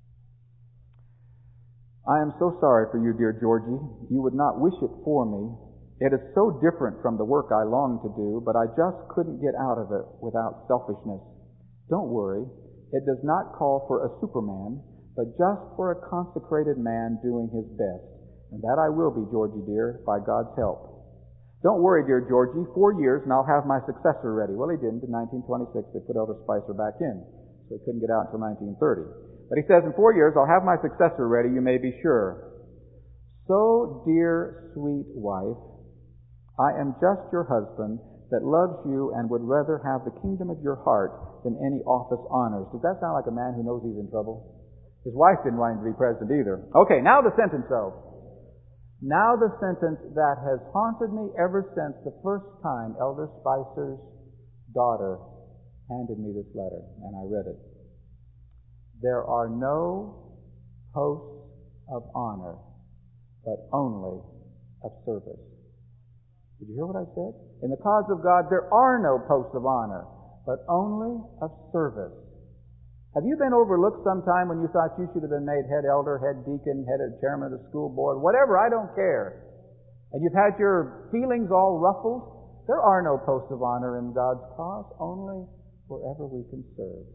I am so sorry for you, dear Georgie. You would not wish it for me. It is so different from the work I long to do, but I just couldn't get out of it without selfishness. Don't worry. It does not call for a superman, but just for a consecrated man doing his best. And that I will be, Georgie dear, by God's help. Don't worry, dear Georgie. Four years and I'll have my successor ready. Well, he didn't. In nineteen twenty-six, they put Elder Spicer back in. so he couldn't get out until nineteen thirty. But he says, in four years, I'll have my successor ready, you may be sure. So, dear, sweet wife, I am just your husband that loves you and would rather have the kingdom of your heart than any office honors. Does that sound like a man who knows he's in trouble? His wife didn't want him to be president either. Okay, now the sentence though. Now the sentence that has haunted me ever since the first time Elder Spicer's daughter handed me this letter, and I read it. There are no posts of honor, but only of service. Did you hear what I said? In the cause of God, there are no posts of honor, but only of service. Have you been overlooked sometime when you thought you should have been made head elder, head deacon, head of chairman of the school board, whatever, I don't care. And you've had your feelings all ruffled? There are no posts of honor in God's cause, only wherever we can serve.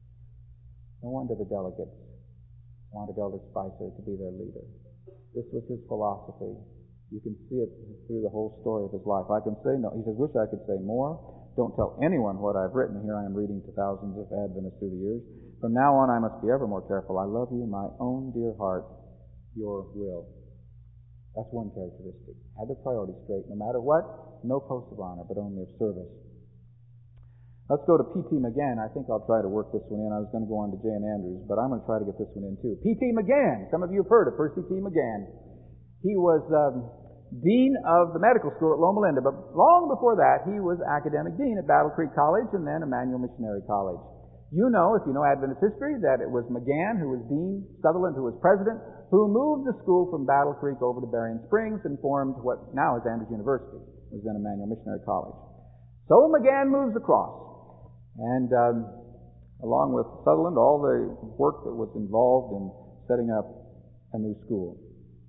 No wonder the delegates wanted Elder Spicer to be their leader. This was his philosophy. You can see it through the whole story of his life. I can say no. He says, wish I could say more. Don't tell anyone what I've written. Here I am reading to thousands of Adventists through the years. From now on, I must be ever more careful. I love you, my own dear heart, your will. That's one characteristic. Have the priorities straight. No matter what, no post of honor, but only of service. Let's go to P T McGann. I think I'll try to work this one in. I was going to go on to J N Andrews, but I'm going to try to get this one in too. P T McGann. Some of you have heard of Percy T. McGann. He was um, dean of the medical school at Loma Linda, but long before that, he was academic dean at Battle Creek College and then Emmanuel Missionary College. You know, if you know Adventist history, that it was McGann who was dean, Sutherland who was president, who moved the school from Battle Creek over to Berrien Springs and formed what now is Andrews University. It was then Emmanuel Missionary College. So McGann moves across, and um, along with Sutherland, all the work that was involved in setting up a new school.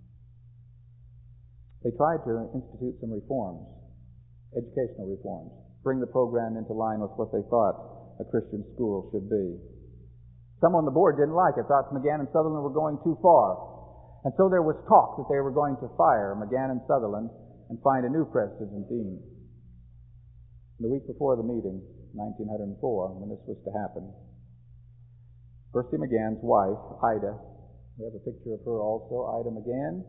They tried to institute some reforms, educational reforms, bring the program into line with what they thought a Christian school should be. Some on the board didn't like it, thought McGann and Sutherland were going too far. And so there was talk that they were going to fire McGann and Sutherland and find a new president and dean. The week before the meeting, nineteen oh four, when this was to happen, Percy McGann's wife, Ida, we have a picture of her also, Ida McGann,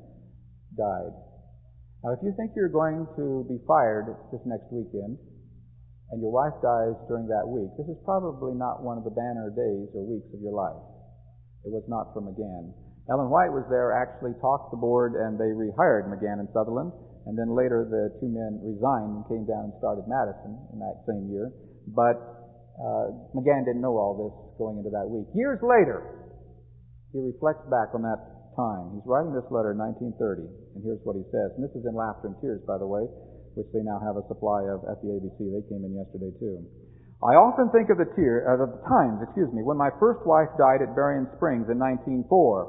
died. Now, if you think you're going to be fired this next weekend, and your wife dies during that week, this is probably not one of the banner days or weeks of your life. It was not for McGann. Ellen White was there, actually talked to the board, and they rehired McGann and Sutherland, and then later the two men resigned and came down and started Madison in that same year. But uh, McGann didn't know all this going into that week. Years later, he reflects back on that time. He's writing this letter in nineteen thirty, and here's what he says. And this is in Laughter and Tears, by the way, which they now have a supply of at the A B C. They came in yesterday, too. I often think of the, tear, uh, the times, excuse me, when my first wife died at Berrien Springs in nineteen oh four.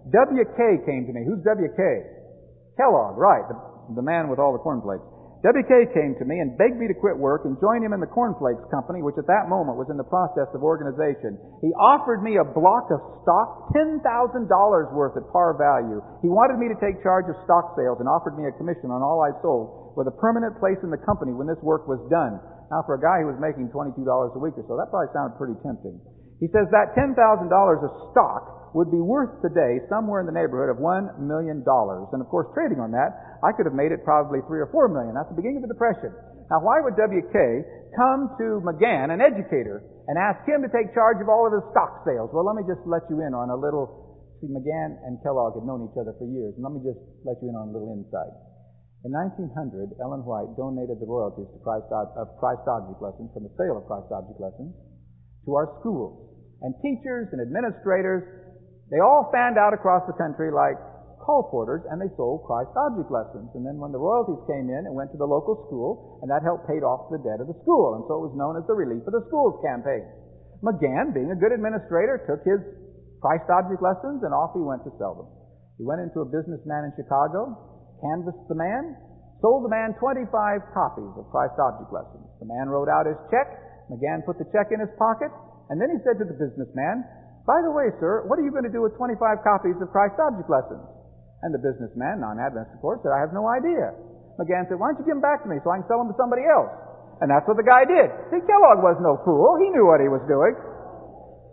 W K came to me. Who's W K? Kellogg, right, the, the man with all the cornflakes. W K came to me and begged me to quit work and join him in the Cornflakes Company, which at that moment was in the process of organization. He offered me a block of stock, ten thousand dollars worth at par value. He wanted me to take charge of stock sales and offered me a commission on all I sold with a permanent place in the company when this work was done. Now, for a guy who was making twenty-two dollars a week or so, that probably sounded pretty tempting. He says that ten thousand dollars of stock would be worth today somewhere in the neighborhood of one million dollars. And of course, trading on that, I could have made it probably three or four million. That's the beginning of the Depression. Now, why would W K come to McGann, an educator, and ask him to take charge of all of his stock sales? Well, let me just let you in on a little. See, McGann and Kellogg had known each other for years, and let me just let you in on a little insight. In nineteen hundred, Ellen White donated the royalties to Christ, of Christ Object Lessons, from the sale of Christ Object Lessons, to our schools. And teachers and administrators, they all fanned out across the country like call porters, and they sold Christ Object Lessons. And then when the royalties came in, it went to the local school, and that helped pay off the debt of the school. And so it was known as the Relief of the Schools campaign. McGann, being a good administrator, took his Christ Object Lessons, and off he went to sell them. He went into a businessman in Chicago, canvassed the man, sold the man twenty-five copies of Christ Object Lessons. The man wrote out his check. McGann put the check in his pocket, and then he said to the businessman, "By the way, sir, what are you going to do with twenty-five copies of Christ Object Lessons?" And the businessman, non-Adventist of course, said, "I have no idea." McGann said, "Why don't you give them back to me so I can sell them to somebody else?" And that's what the guy did. See, Kellogg was no fool. He knew what he was doing.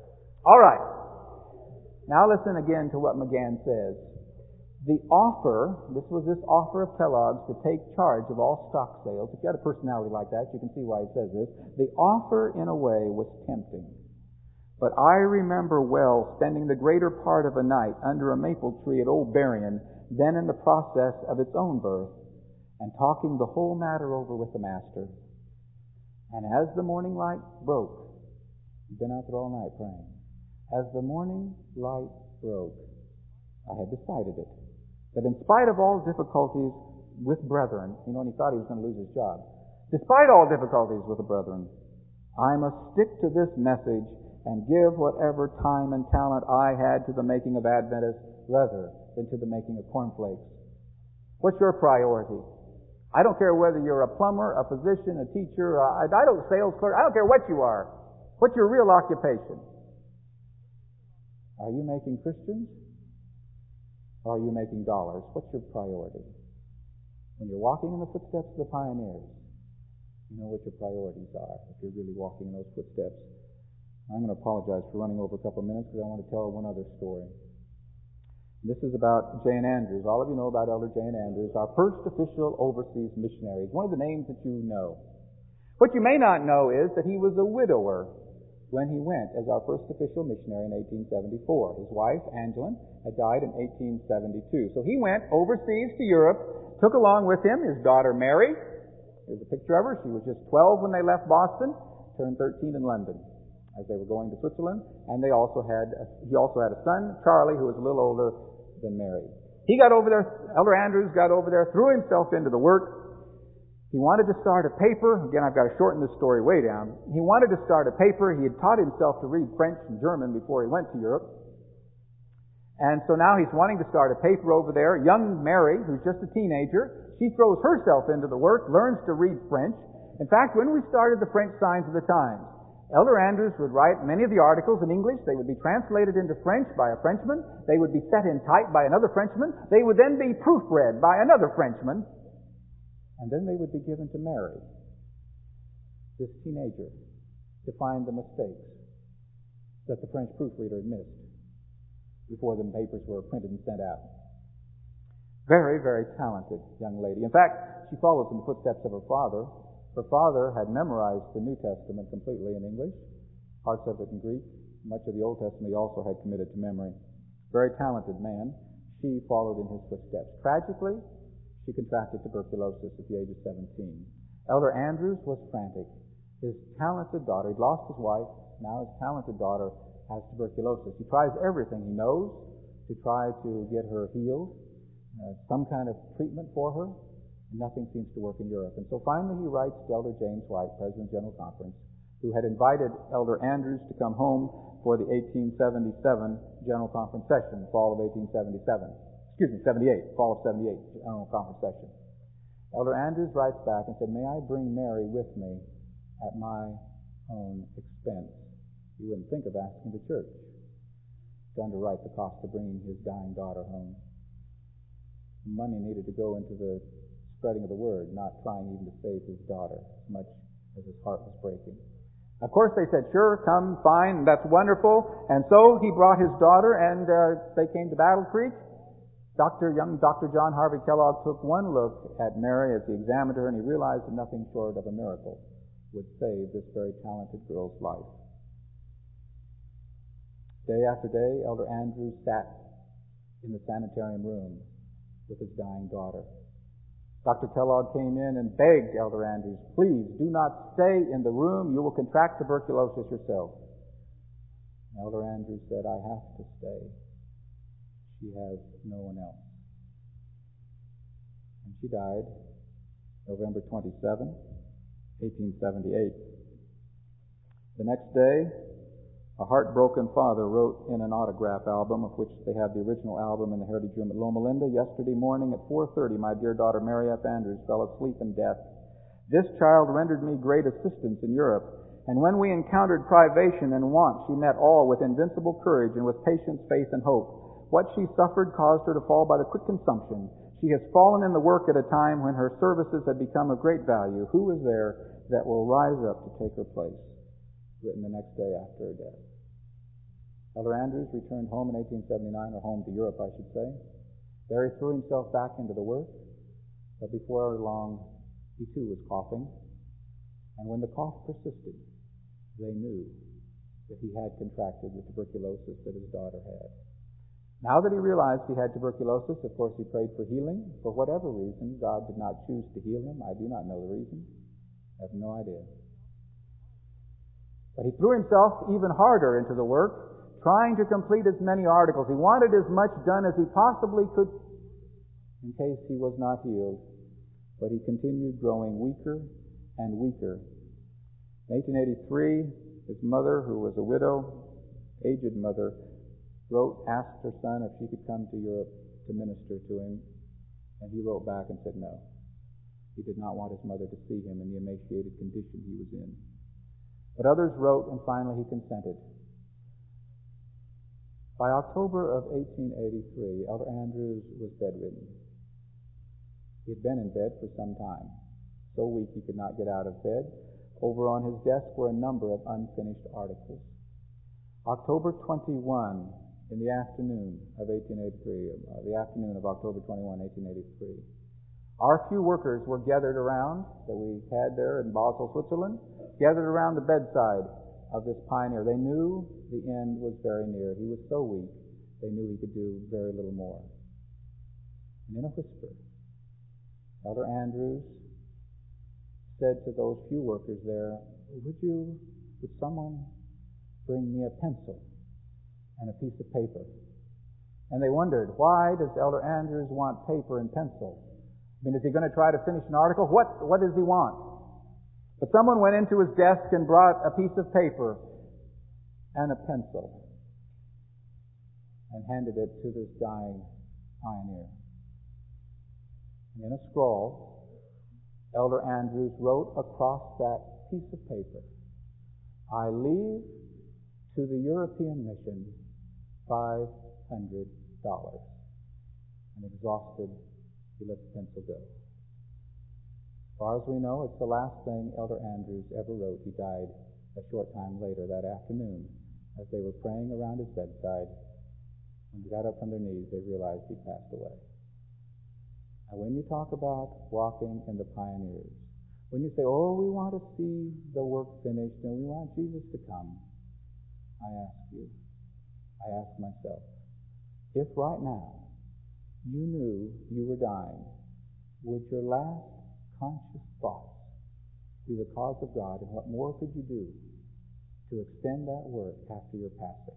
All right. Now listen again to what McGann says. The offer, this was this offer of Kellogg's to take charge of all stock sales. If you had a personality like that, you can see why he says this. The offer, in a way, was tempting. But I remember well spending the greater part of a night under a maple tree at Old Berrien, then in the process of its own birth, and talking the whole matter over with the Master. And as the morning light broke, I've been out there all night praying. As the morning light broke, I had decided it. That in spite of all difficulties with brethren, you know, and he thought he was going to lose his job. Despite all difficulties with the brethren, I must stick to this message and give whatever time and talent I had to the making of Adventists rather than to the making of cornflakes. What's your priority? I don't care whether you're a plumber, a physician, a teacher, a, I don't sales clerk, I don't care what you are. What's your real occupation? Are you making Christians? Or are you making dollars? What's your priority? When you're walking in the footsteps of the pioneers, you know what your priorities are if you're really walking in those footsteps. I'm going to apologize for running over a couple of minutes because I want to tell one other story. This is about Jane Andrews. All of you know about Elder Jane Andrews, our first official overseas missionary. It's one of the names that you know. What you may not know is that he was a widower when he went as our first official missionary in eighteen seventy-four. His wife, Angeline, had died in eighteen seventy-two. So he went overseas to Europe, took along with him his daughter Mary. Here's a picture of her. She was just twelve when they left Boston, turned thirteen in London as they were going to Switzerland. And they also had, a, he also had a son, Charlie, who was a little older than Mary. He got over there, Elder Andrews got over there, threw himself into the work. He wanted to start a paper. Again, I've got to shorten this story way down. He wanted to start a paper. He had taught himself to read French and German before he went to Europe. And so now he's wanting to start a paper over there. Young Mary, who's just a teenager, she throws herself into the work, learns to read French. In fact, when we started the French Signs of the Times, Elder Andrews would write many of the articles in English. They would be translated into French by a Frenchman. They would be set in type by another Frenchman. They would then be proofread by another Frenchman. And then they would be given to Mary, this teenager, to find the mistakes that the French proofreader had missed before the papers were printed and sent out. Very, very talented young lady. In fact, she follows in the footsteps of her father. Her father had memorized the New Testament completely in English, parts of it in Greek. Much of the Old Testament he also had committed to memory. Very talented man. She followed in his footsteps. Tragically, she contracted tuberculosis at the age of seventeen. Elder Andrews was frantic. His talented daughter, he'd lost his wife, now his talented daughter has tuberculosis. He tries everything he knows to try to get her healed, uh, some kind of treatment for her. Nothing seems to work in Europe. And so finally he writes to Elder James White, President of the General Conference, who had invited Elder Andrews to come home for the eighteen seventy-seven General Conference session, fall of eighteen seventy-seven. Excuse me, seventy-eight, fall of seventy-eight, General Conference session. Elder Andrews writes back and said, "May I bring Mary with me at my own expense?" He wouldn't think of asking the church to underwrite the cost of bringing his dying daughter home. Money needed to go into the spreading of the word, not trying even to save his daughter, as much as his heart was breaking. Of course, they said, "Sure, come, fine, that's wonderful." And so he brought his daughter, and uh, they came to Battle Creek. Doctor, young Doctor John Harvey Kellogg took one look at Mary as he examined her, and he realized that nothing short of a miracle would save this very talented girl's life. Day after day, Elder Andrews sat in the sanitarium room with his dying daughter. Doctor Kellogg came in and begged Elder Andrews, "Please do not stay in the room. You will contract tuberculosis yourself." And Elder Andrews said, "I have to stay. She has no one else." And she died November twenty-seventh, eighteen seventy-eight. The next day, a heartbroken father wrote in an autograph album, of which they have the original album in the Heritage Room at Loma Linda, "Yesterday morning at four thirty, my dear daughter Mary F. Andrews fell asleep in death. This child rendered me great assistance in Europe, and when we encountered privation and want, she met all with invincible courage and with patience, faith, and hope. What she suffered caused her to fall by the quick consumption. She has fallen in the work at a time when her services had become of great value. Who is there that will rise up to take her place?" Written the next day after her death. Elder Andrews returned home in eighteen seventy-nine, or home to Europe, I should say. There he threw himself back into the work, but before long, he too was coughing. And when the cough persisted, they knew that he had contracted the tuberculosis that his daughter had. Now that he realized he had tuberculosis, of course, he prayed for healing. For whatever reason, God did not choose to heal him. I do not know the reason. I have no idea. But he threw himself even harder into the work, trying to complete as many articles. He wanted as much done as he possibly could in case he was not healed. But he continued growing weaker and weaker. In eighteen eighty-three, his mother, who was a widow, aged mother, wrote, asked her son if she could come to Europe to minister to him. And he wrote back and said no. He did not want his mother to see him in the emaciated condition he was in. But others wrote, and finally he consented. By October of eighteen eighty-three, Elder Andrews was bedridden. He had been in bed for some time, so weak he could not get out of bed. Over on his desk were a number of unfinished articles. October twenty-first, in the afternoon of eighteen eighty-three, uh, the afternoon of October twenty-first, eighteen eighty-three, our few workers were gathered around, that we had there in Basel, Switzerland, gathered around the bedside of this pioneer. They knew the end was very near. He was so weak, they knew he could do very little more. And in a whisper, Elder Andrews said to those few workers there, would you, would someone bring me a pencil and a piece of paper? And they wondered, why does Elder Andrews want paper and pencil? I mean, is he going to try to finish an article? What, what does he want? But someone went into his desk and brought a piece of paper and a pencil and handed it to this dying pioneer. And in a scroll, Elder Andrews wrote across that piece of paper, I leave to the European mission five hundred dollars. And exhausted, he let the pencil go. As far as we know, it's the last thing Elder Andrews ever wrote. He died a short time later that afternoon as they were praying around his bedside. When they got up from their knees, they realized he passed away. Now, when you talk about walking in the pioneers, when you say, oh, we want to see the work finished and we want Jesus to come, I ask you, I ask myself, if right now you knew you were dying, would your last conscious thoughts be the cause of God, and what more could you do to extend that work after your passing?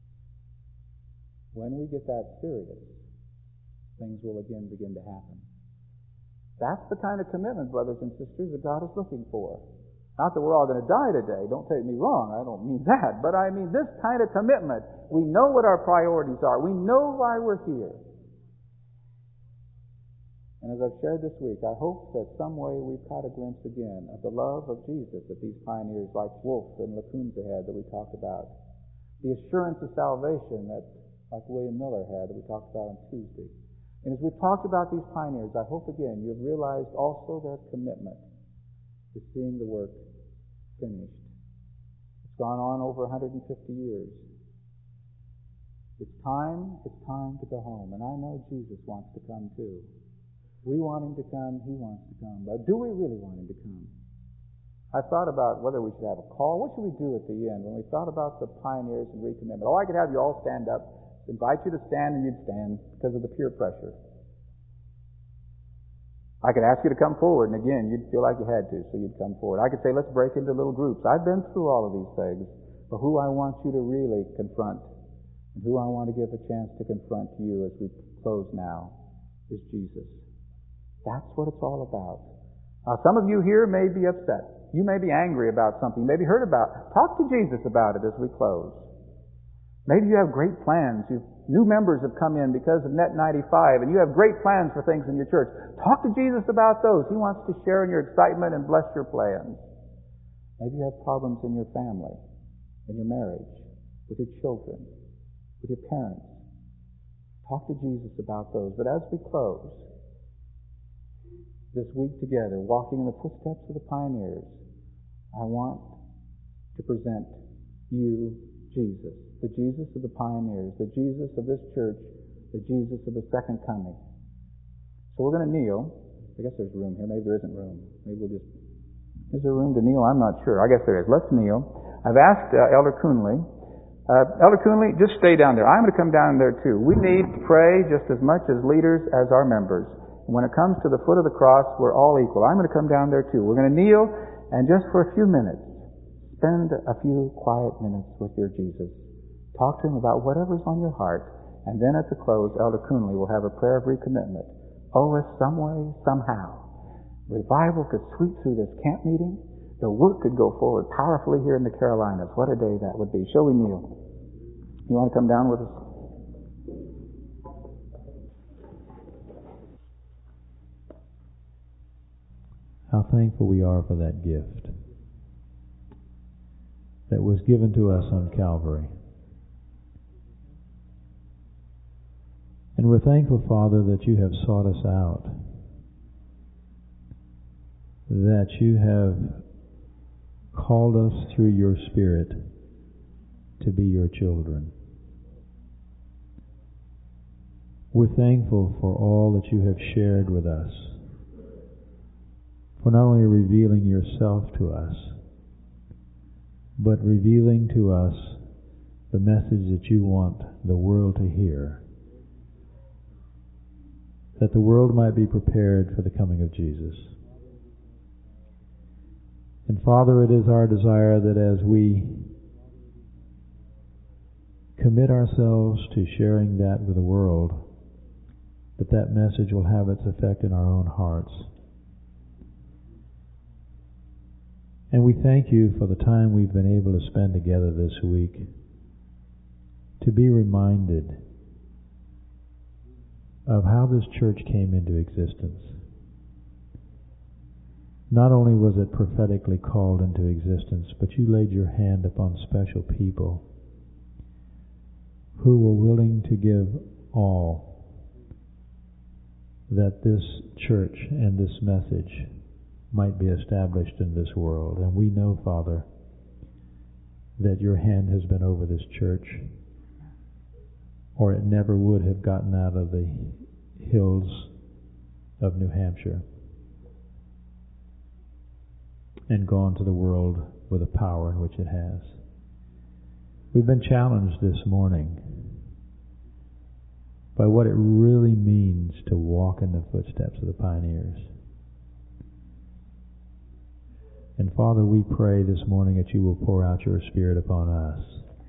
When we get that serious, things will again begin to happen. That's the kind of commitment, brothers and sisters, that God is looking for. Not that we're all going to die today. Don't take me wrong. I don't mean that. But I mean this kind of commitment. We know what our priorities are. We know why we're here. And as I've shared this week, I hope that some way we've caught a glimpse again of the love of Jesus that these pioneers like Wolfe and Lacunza had that we talked about. The assurance of salvation that like William Miller had that we talked about on Tuesday. And as we've talked about these pioneers, I hope again you've realized also their commitment to seeing the work finished. It's gone on over one hundred fifty years. It's time, it's time to go home. And I know Jesus wants to come too. We want him to come, he wants to come. But do we really want him to come? I thought about whether we should have a call. What should we do at the end when we thought about the pioneers and recommitment? Oh, I could have you all stand up, invite you to stand, and you'd stand because of the peer pressure. I could ask you to come forward, and again, you'd feel like you had to, so you'd come forward. I could say, let's break into little groups. I've been through all of these things, but who I want you to really confront, and who I want to give a chance to confront you as we close now, is Jesus. That's what it's all about. Now, some of you here may be upset. You may be angry about something. You may be hurt about. Talk to Jesus about it as we close. Maybe you have great plans. You've, new members have come in because of Net ninety-five, and you have great plans for things in your church. Talk to Jesus about those. He wants to share in your excitement and bless your plans. Maybe you have problems in your family, in your marriage, with your children, with your parents. Talk to Jesus about those. But as we close this week together, walking in the footsteps of the pioneers, I want to present you Jesus, the Jesus of the pioneers, the Jesus of this church, the Jesus of the second coming. So we're going to kneel. I guess there's room here. Maybe there isn't room. Maybe we'll just... Is there room to kneel? I'm not sure. I guess there is. Let's kneel. I've asked uh, Elder Coonley. Uh, Elder Coonley, just stay down there. I'm going to come down there too. We need to pray just as much as leaders as our members. When it comes to the foot of the cross, we're all equal. I'm going to come down there too. We're going to kneel, and just for a few minutes, spend a few quiet minutes with your Jesus. Talk to Him about whatever's on your heart. And then at the close, Elder Coonley will have a prayer of recommitment. Oh, if some way, somehow, revival could sweep through this camp meeting, the work could go forward powerfully here in the Carolinas. What a day that would be. Shall we kneel? You want to come down with us? How thankful we are for that gift that was given to us on Calvary. And we're thankful, Father, that you have sought us out, that you have called us through your Spirit to be your children. We're thankful for all that you have shared with us, for not only revealing yourself to us, but revealing to us the message that you want the world to hear, that the world might be prepared for the coming of Jesus. And Father, it is our desire that as we commit ourselves to sharing that with the world, that that message will have its effect in our own hearts. And we thank you for the time we've been able to spend together this week to be reminded of how this church came into existence. Not only was it prophetically called into existence, but you laid your hand upon special people who were willing to give all that this church and this message might be established in this world. And we know, Father, that your hand has been over this church, or it never would have gotten out of the hills of New Hampshire and gone to the world with the power in which it has. We've been challenged this morning by what it really means to walk in the footsteps of the pioneers. And Father, we pray this morning that you will pour out your Spirit upon us,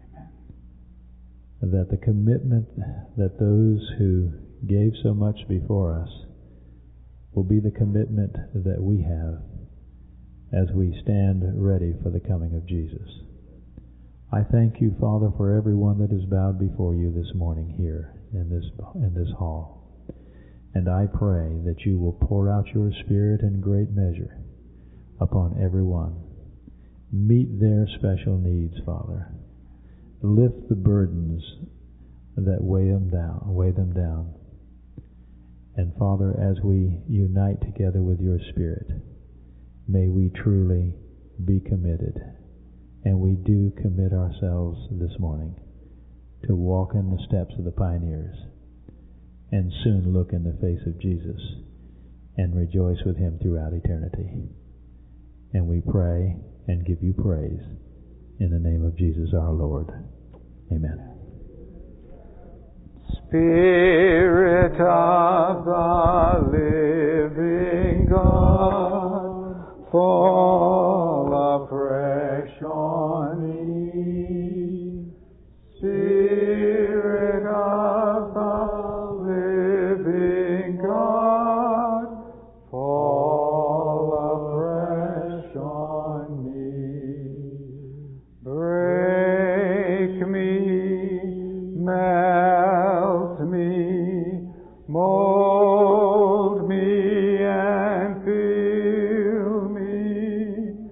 that the commitment that those who gave so much before us will be the commitment that we have as we stand ready for the coming of Jesus. I thank you, Father, for everyone that is bowed before you this morning here in this in this hall. And I pray that you will pour out your Spirit in great measure upon everyone. Meet their special needs, Father. Lift the burdens that weigh them down, weigh them down. And Father, as we unite together with your Spirit, may we truly be committed. And we do commit ourselves this morning to walk in the steps of the pioneers and soon look in the face of Jesus and rejoice with him throughout eternity. And we pray and give you praise in the name of Jesus our Lord. Amen. Spirit of the living God, fall afresh on me. Spirit of the living God, fall afresh on me. Break me, melt me, mold me and fill me.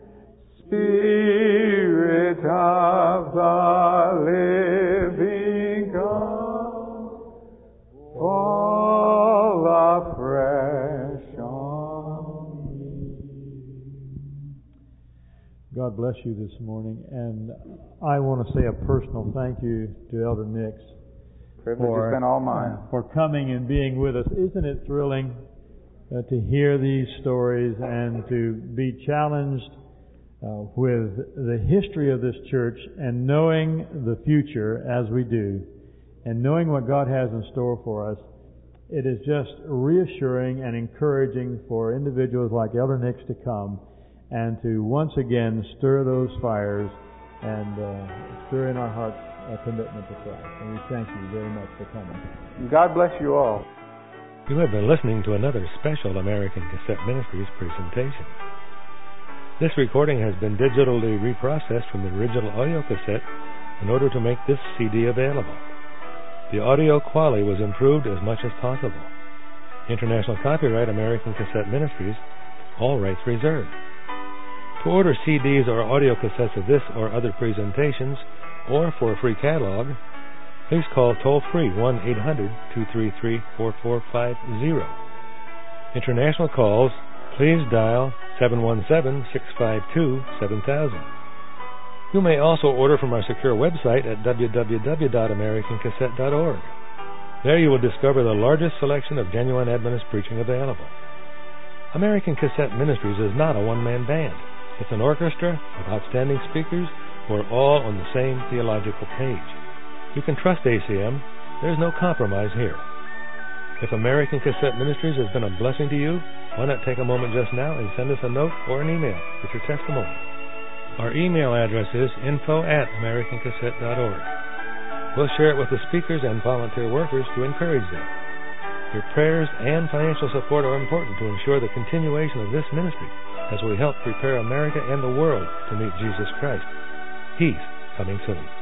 Spirit of the living God, fall afresh on me. God God bless you this morning. And I want to say a personal thank you to Elder Nix. Privilege for, has been all mine. For coming and being with us. Isn't it thrilling uh, to hear these stories and to be challenged uh, with the history of this church and knowing the future as we do and knowing what God has in store for us? It is just reassuring and encouraging for individuals like Elder Nix to come and to once again stir those fires and uh, stir in our hearts a commitment to Christ. And we thank you very much for coming. God bless you all. You have been listening to another special American Cassette Ministries presentation. This recording has been digitally reprocessed from the original audio cassette in order to make this C D available. The audio quality was improved as much as possible. International copyright American Cassette Ministries, all rights reserved. To order C Ds or audio cassettes of this or other presentations, or for a free catalog, please call toll-free one eight hundred two three three four four five zero. International calls, please dial seven one seven six five two seven thousand. You may also order from our secure website at w w w dot american cassette dot org. There you will discover the largest selection of genuine Adventist preaching available. American Cassette Ministries is not a one-man band. It's an orchestra with outstanding speakers who are all on the same theological page. You can trust A C M. There's no compromise here. If American Cassette Ministries has been a blessing to you, why not take a moment just now and send us a note or an email with your testimony. Our email address is info at american cassette dot org. We'll share it with the speakers and volunteer workers to encourage them. Your prayers and financial support are important to ensure the continuation of this ministry as we help prepare America and the world to meet Jesus Christ. He's coming soon.